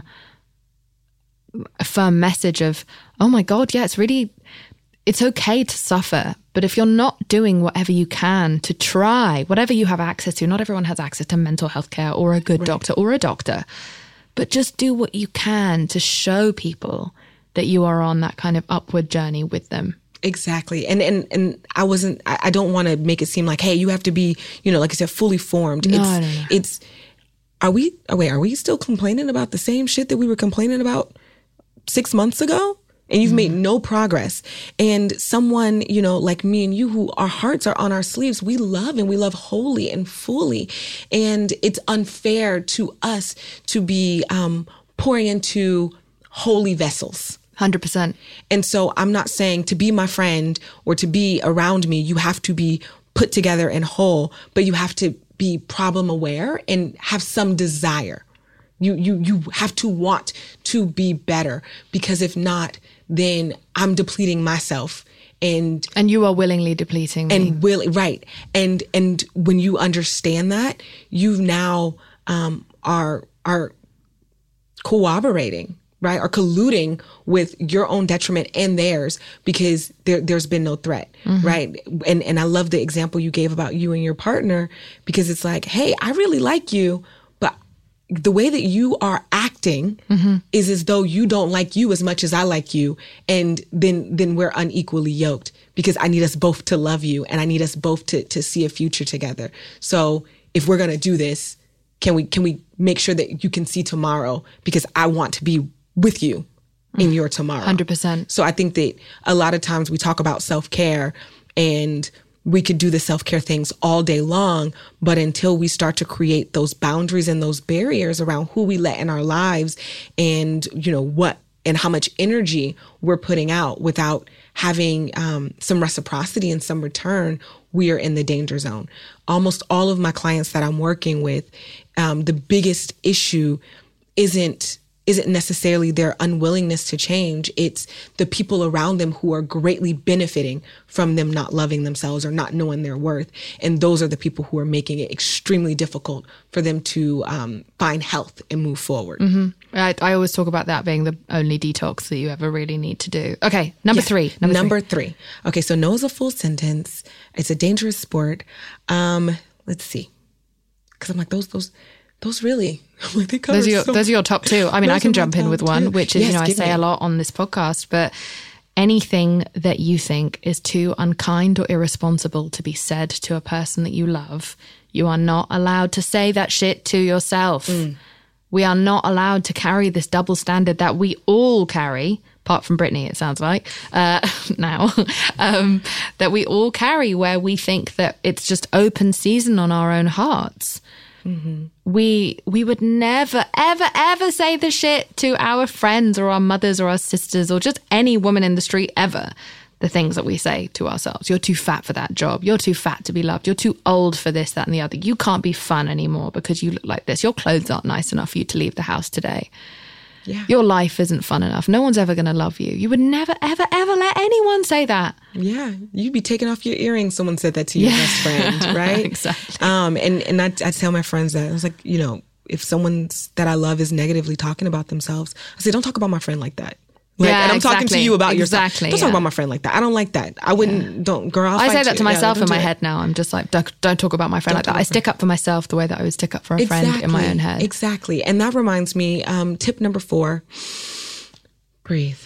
message of, oh my God, yeah, it's okay to suffer. But if you're not doing whatever you can to try, whatever you have access to, not everyone has access to mental health care or a good doctor or a doctor, but just do what you can to show people that you are on that kind of upward journey with them.
Exactly. And I don't want to make it seem like, hey, you have to be, like I said, fully formed.
No.
Are we still complaining about the same shit that we were complaining about 6 months ago? And you've made no progress. And someone, like me and you, who our hearts are on our sleeves, we love wholly and fully. And it's unfair to us to be pouring into holy vessels.
100%.
And so I'm not saying to be my friend or to be around me, you have to be put together and whole, but you have to be problem aware and have some desire. You have to want to be better, because if not, then I'm depleting myself. And
you are willingly depleting me.
Right. And when you understand that, you now are cooperating, right? Or colluding with your own detriment and theirs, because there's been no threat, right? And I love the example you gave about you and your partner, because it's like, hey, I really like you, but the way that you are acting is as though you don't like you as much as I like you. And then we're unequally yoked, because I need us both to love you and I need us both to see a future together. So if we're going to do this, can we make sure that you can see tomorrow, because I want to be with you in your tomorrow.
100%.
So I think that a lot of times we talk about self-care, and we could do the self-care things all day long, but until we start to create those boundaries and those barriers around who we let in our lives, and what and how much energy we're putting out without having some reciprocity and some return, we are in the danger zone. Almost all of my clients that I'm working with, the biggest issue isn't necessarily their unwillingness to change. It's the people around them who are greatly benefiting from them not loving themselves or not knowing their worth. And those are the people who are making it extremely difficult for them to find health and move forward.
I always talk about that being the only detox that you ever really need to do. Okay, number three.
Number three. Okay, so no is a full sentence. It's a dangerous sport. Let's see. Because I'm like, those really, they cover
those are your top two. I mean, I can jump in with one, which is, I say a lot on this podcast, but anything that you think is too unkind or irresponsible to be said to a person that you love, you are not allowed to say that shit to yourself. We are not allowed to carry this double standard that we all carry, apart from Brittany, it sounds like, now, that we all carry, where we think that it's just open season on our own hearts. We would never, ever, ever say the shit to our friends or our mothers or our sisters or just any woman in the street ever. The things that we say to ourselves. You're too fat for that job. You're too fat to be loved. You're too old for this, that, and the other. You can't be fun anymore because you look like this. Your clothes aren't nice enough for you to leave the house today.
Yeah.
Your life isn't fun enough. No one's ever going to love you. You would never, ever, ever let anyone say that.
Yeah. You'd be taking off your earrings. Someone said that to your best friend, right?
Exactly.
And I tell my friends that. I was like, if someone that I love is negatively talking about themselves, I say, don't talk about my friend like that. And I'm talking to you about yourself. Don't talk about my friend like that. I don't like that. I wouldn't, girl, I'll
I
fight
say that
you.
to myself in my
do
head now. I'm just like, don't talk about my friend like that. I stick up for myself the way that I would stick up for a friend in my own head.
Exactly. And that reminds me, tip number 4, breathe.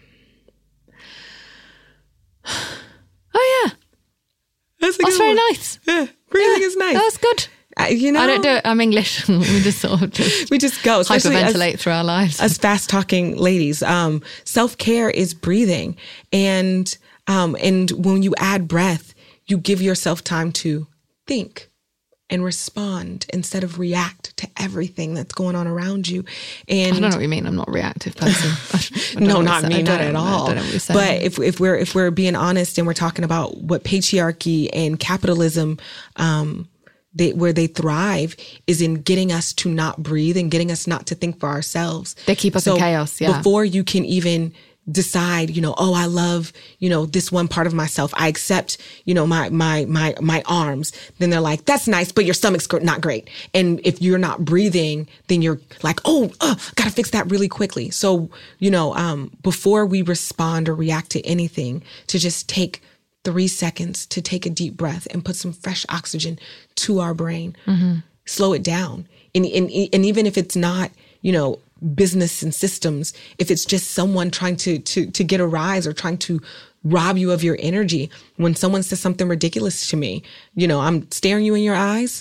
Oh, yeah.
That's
very nice.
Yeah. Breathing is nice.
That's good. I don't do it. I'm English. We just sort of
we just go.
Hyperventilate through our lives.
As fast talking ladies, self-care is breathing. And when you add breath, you give yourself time to think and respond instead of react to everything that's going on around you. And
I don't know what you mean. I'm not a reative person.
No, not me, not at all.
I don't know what you're saying.
But if we're being honest and we're talking about what patriarchy and capitalism, where they thrive is in getting us to not breathe and getting us not to think for ourselves.
They keep us in chaos. Yeah.
Before you can even decide, I love, this one part of myself. I accept, my arms. Then they're like, that's nice, but your stomach's not great. And if you're not breathing, then you're like, gotta fix that really quickly. So, before we respond or react to anything, to just take 3 seconds to take a deep breath and put some fresh oxygen to our brain, slow it down. And even if it's not, business and systems, if it's just someone trying to get a rise or trying to rob you of your energy. When someone says something ridiculous to me, you know, I'm staring you in your eyes.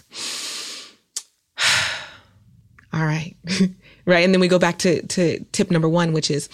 All right. Right. And then we go back to tip number 1, which is,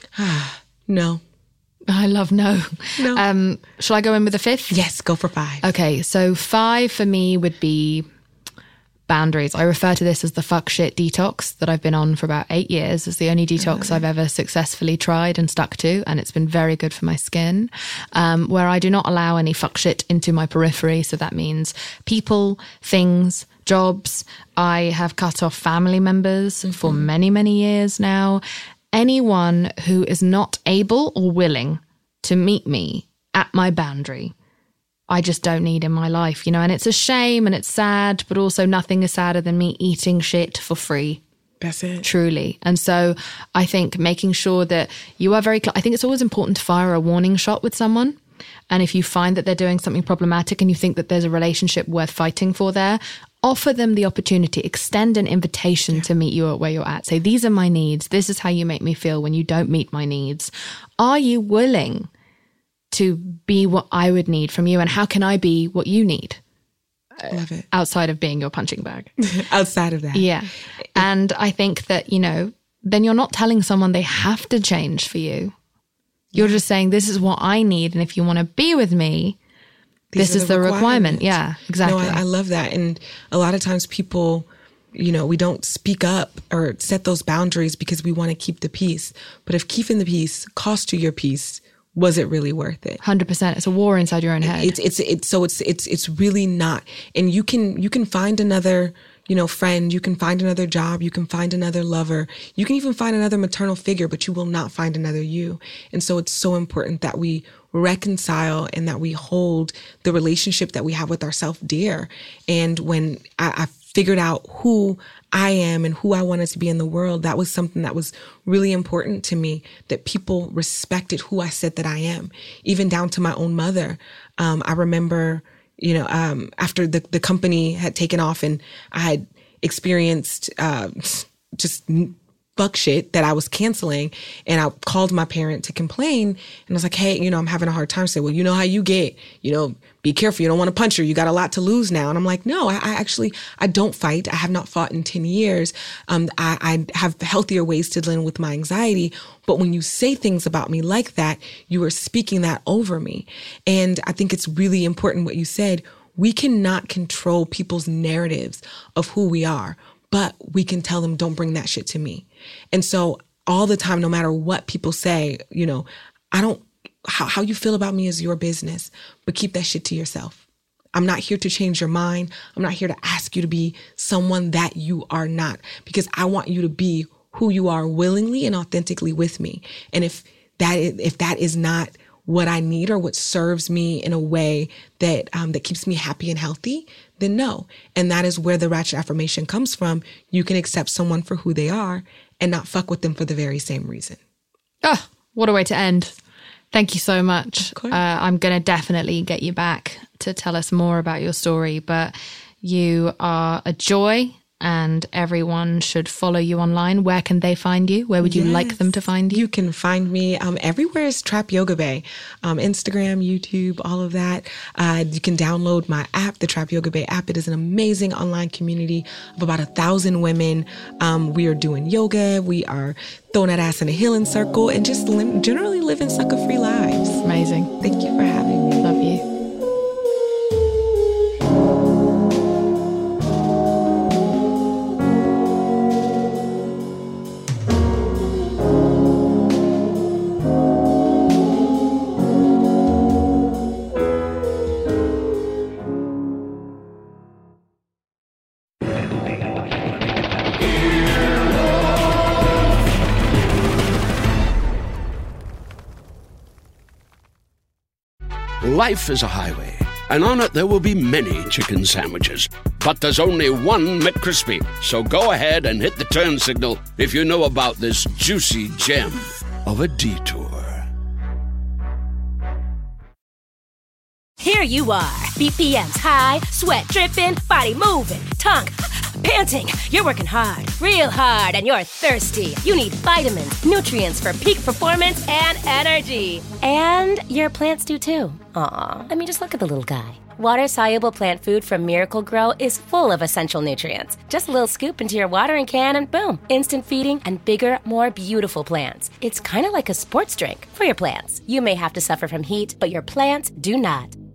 no.
I love no.
No.
Shall I go in with the 5th?
Yes, go for 5.
Okay, so 5 for me would be boundaries. I refer to this as the fuck shit detox that I've been on for about 8 years. It's the only detox I've ever successfully tried and stuck to, and it's been very good for my skin, where I do not allow any fuck shit into my periphery. So that means people, things, jobs. I have cut off family members for many, many years now. Anyone who is not able or willing to meet me at my boundary, I just don't need in my life, you know, and it's a shame and it's sad, but also nothing is sadder than me eating shit for free.
That's it.
Truly. And so I think making sure that you are very, I think it's always important to fire a warning shot with someone. And if you find that they're doing something problematic and you think that there's a relationship worth fighting for there, offer them the opportunity, extend an invitation to meet you at where you're at. Say, these are my needs. This is how you make me feel when you don't meet my needs. Are you willing to be what I would need from you? And how can I be what you need?
I love it.
Outside of being your punching bag.
Outside of that.
Yeah. And I think that, you know, then you're not telling someone they have to change for you. You're just saying, this is what I need. And if you want to be with me, this is the requirement. Yeah, exactly.
No, I love that. And a lot of times people, you know, we don't speak up or set those boundaries because we want to keep the peace. But if keeping the peace cost you your peace, was it really worth it?
100%. It's a war inside your own head.
It's really not. And you can find another, you know, friend, you can find another job, you can find another lover, you can even find another maternal figure, but you will not find another you. And so it's so important that we reconcile and that we hold the relationship that we have with ourselves dear. And when I figured out who I am and who I wanted to be in the world, that was something that was really important to me, that people respected who I said that I am, even down to my own mother. I remember, you know, after the company had taken off and I had experienced just fuck shit that I was canceling, and I called my parent to complain, and I was like, hey, you know, I'm having a hard time. Say, well, you know how you get, you know, be careful. You don't want to punch her. You got a lot to lose now. And I'm like, no, I don't fight. I have not fought in 10 years. I have healthier ways to deal with my anxiety. But when you say things about me like that, you are speaking that over me. And I think it's really important what you said. We cannot control people's narratives of who we are, but we can tell them, don't bring that shit to me. And so all the time, no matter what people say, you know, how you feel about me is your business, but keep that shit to yourself. I'm not here to change your mind. I'm not here to ask you to be someone that you are not, because I want you to be who you are willingly and authentically with me. And if that is not what I need or what serves me in a way that that keeps me happy and healthy, then no. And that is where the Ratchet Affirmation comes from. You can accept someone for who they are and not fuck with them for the very same reason.
Oh, what a way to end. Thank you so much. I'm going to definitely get you back to tell us more about your story, but you are a joy and everyone should follow you online. Where can they find you? Where would you like them to find you?
You can find me everywhere is Trap Yoga Bae. Instagram, YouTube, all of that. You can download my app, the Trap Yoga Bae app. It is an amazing online community of about 1,000 women. We are doing yoga. We are throwing that ass in a healing circle and just generally living sucker-free lives.
Amazing.
Thank you for having me.
Love you.
Life is a highway, and on it there will be many chicken sandwiches. But there's only one McCrispy. So go ahead and hit the turn signal if you know about this juicy gem of a detour.
Here you are, BPMs high, sweat dripping, body moving, tongue panting. You're working hard, real hard, and you're thirsty. You need vitamins, nutrients for peak performance and energy. And your plants do too. Aw, I mean, just look at the little guy. Water-soluble plant food from Miracle Grow is full of essential nutrients. Just a little scoop into your watering can and boom, instant feeding and bigger, more beautiful plants. It's kind of like a sports drink for your plants. You may have to suffer from heat, but your plants do not.